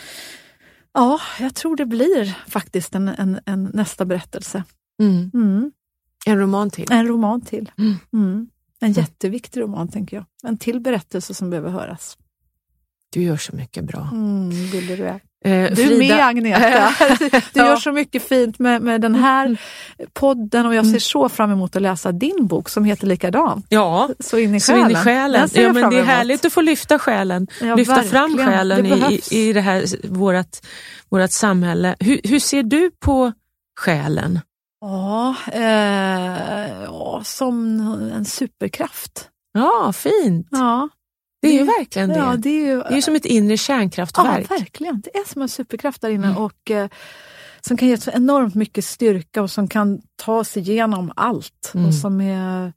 Ja, jag tror det blir faktiskt en, en, en nästa berättelse. Mm. Mm. En roman till. En roman till. Mm. Mm. En jätteviktig roman, tänker jag. En till berättelse som behöver höras. Du gör så mycket bra. Mm, gullig du är. Eh, du är med, Agneta. Du gör så mycket fint med, med den här podden och jag ser så fram emot att läsa din bok som heter likadant. Ja, så in i så själen. In i själen. Ja, men det är härligt att få lyfta själen. Ja, lyfta verkligen. Fram själen i, i det här vårat, vårat samhälle. Hur, hur ser du på själen? Ja, eh, ja, som en superkraft. Ja, fint. Ja. Det är ju verkligen det. Ja, det är ju, det är ju som ett inre kärnkraftverk. Ja, verkligen. Det är som en superkraft där inne mm. och eh, som kan ge så enormt mycket styrka och som kan ta sig igenom allt. Mm. Och som är...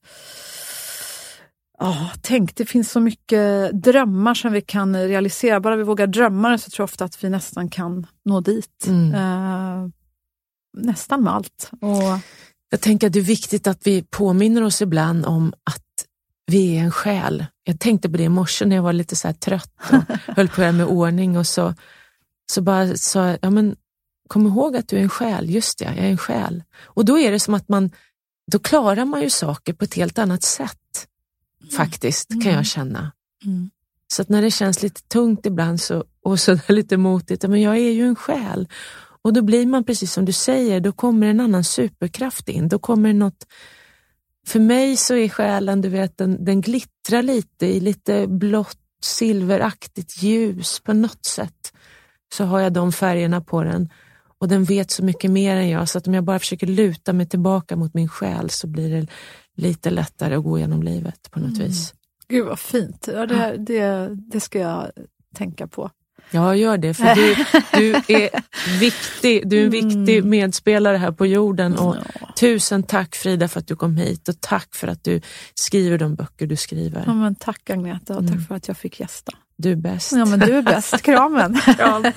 Ja, tänk, det finns så mycket drömmar som vi kan realisera. Bara vi vågar drömma så tror jag ofta att vi nästan kan nå dit. Mm. Eh, nästan med allt. Och... Jag tänker att det är viktigt att vi påminner oss ibland om att vi är en själ. Jag tänkte på det i morse när jag var lite så här trött och höll på med ordning och så, så bara sa ja men kom ihåg att du är en själ, just det, jag är en själ. Och då är det som att man, då klarar man ju saker på ett helt annat sätt. Mm. Faktiskt, kan jag känna. Mm. Så att när det känns lite tungt ibland så, och så där lite motigt, men jag är ju en själ. Och då blir man precis som du säger, då kommer en annan superkraft in. Då kommer något, för mig så är själen, du vet, den, den glittrar lite i lite blått, silveraktigt ljus på något sätt. Så har jag de färgerna på den. Och den vet så mycket mer än jag, så att om jag bara försöker luta mig tillbaka mot min själ så blir det lite lättare att gå igenom livet på något mm. vis. Gud vad fint. Ja, det, här, det, det ska jag tänka på. Ja, gör det. För du, du är viktig. Du är en viktig medspelare här på jorden. Och ja. Tusen tack Frida för att du kom hit. Och tack för att du skriver de böcker du skriver. Ja, men tack Agneta och mm. tack för att jag fick gästa. Du är bäst. Ja, men du är bäst. Kramen. Kram.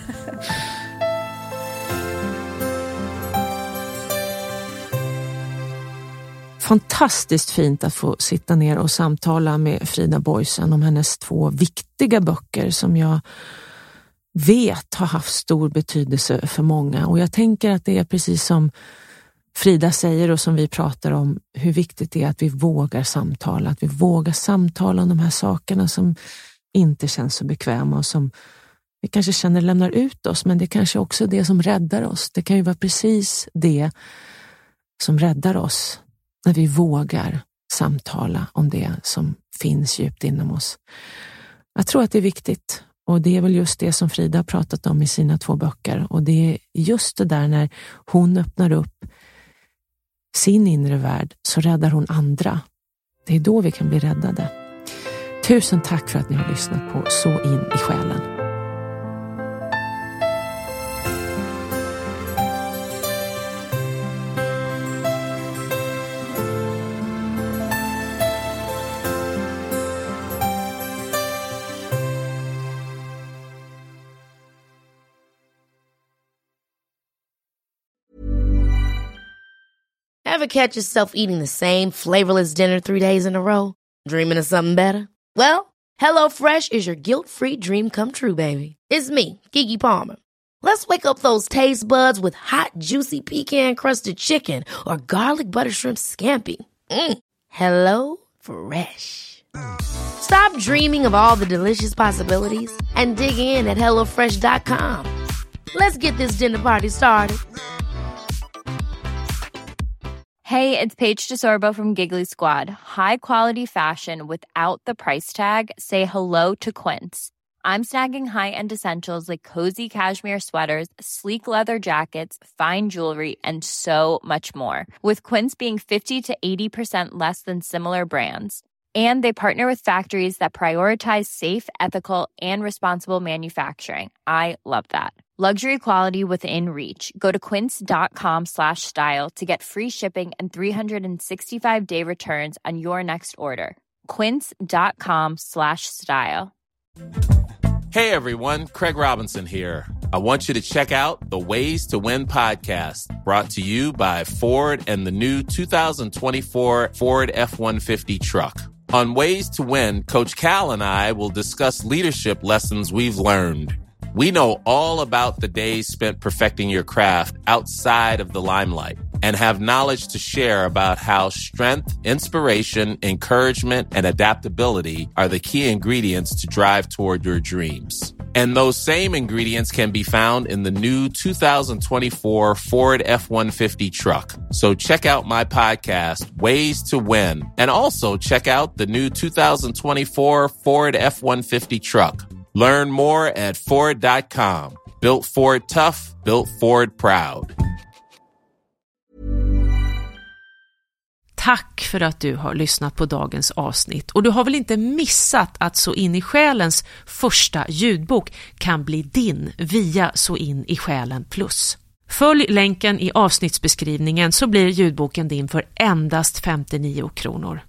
Fantastiskt fint att få sitta ner och samtala med Frida Boysen om hennes två viktiga böcker som jag vet har haft stor betydelse för många. Och jag tänker att det är precis som Frida säger och som vi pratar om, hur viktigt det är att vi vågar samtala. Att vi vågar samtala om de här sakerna som inte känns så bekväma och som vi kanske känner lämnar ut oss, men det är kanske också det som räddar oss. Det kan ju vara precis det som räddar oss. När vi vågar samtala om det som finns djupt inom oss. Jag tror att det är viktigt. Och det är väl just det som Frida har pratat om i sina två böcker. Och det är just det där när hon öppnar upp sin inre värld så räddar hon andra. Det är då vi kan bli räddade. Tusen tack för att ni har lyssnat på Så in i själen. Ever catch yourself eating the same flavorless dinner three days in a row? Dreaming of something better? Well, HelloFresh is your guilt-free dream come true, baby. It's me, Keke Palmer. Let's wake up those taste buds with hot, juicy pecan-crusted chicken or garlic butter shrimp scampi. Mm. Hello Fresh. Stop dreaming of all the delicious possibilities and dig in at hello fresh dot com. Let's get this dinner party started. Hey, it's Paige DeSorbo from Giggly Squad. High quality fashion without the price tag. Say hello to Quince. I'm snagging high-end essentials like cozy cashmere sweaters, sleek leather jackets, fine jewelry, and so much more. With Quince being fifty to eighty percent less than similar brands. And they partner with factories that prioritize safe, ethical, and responsible manufacturing. I love that. Luxury quality within reach. Go to quince.com slash style to get free shipping and three sixty-five day returns on your next order. Quince.com slash style. Hey everyone, Craig Robinson here. I want you to check out the Ways to Win podcast, brought to you by Ford and the new two thousand twenty-four Ford F one fifty truck. On Ways to Win, Coach Cal and I will discuss leadership lessons we've learned. We know all about the days spent perfecting your craft outside of the limelight and have knowledge to share about how strength, inspiration, encouragement, and adaptability are the key ingredients to drive toward your dreams. And those same ingredients can be found in the new two thousand twenty-four Ford F one fifty truck. So check out my podcast, Ways to Win, and also check out the new two thousand twenty-four Ford F one fifty truck. Learn more at Ford dot com. Built Ford tough, built Ford proud. Tack för att du har lyssnat på dagens avsnitt. Och du har väl inte missat att Så in i själens första ljudbok kan bli din via Så in i själen plus. Följ länken i avsnittsbeskrivningen så blir ljudboken din för endast femtionio kronor.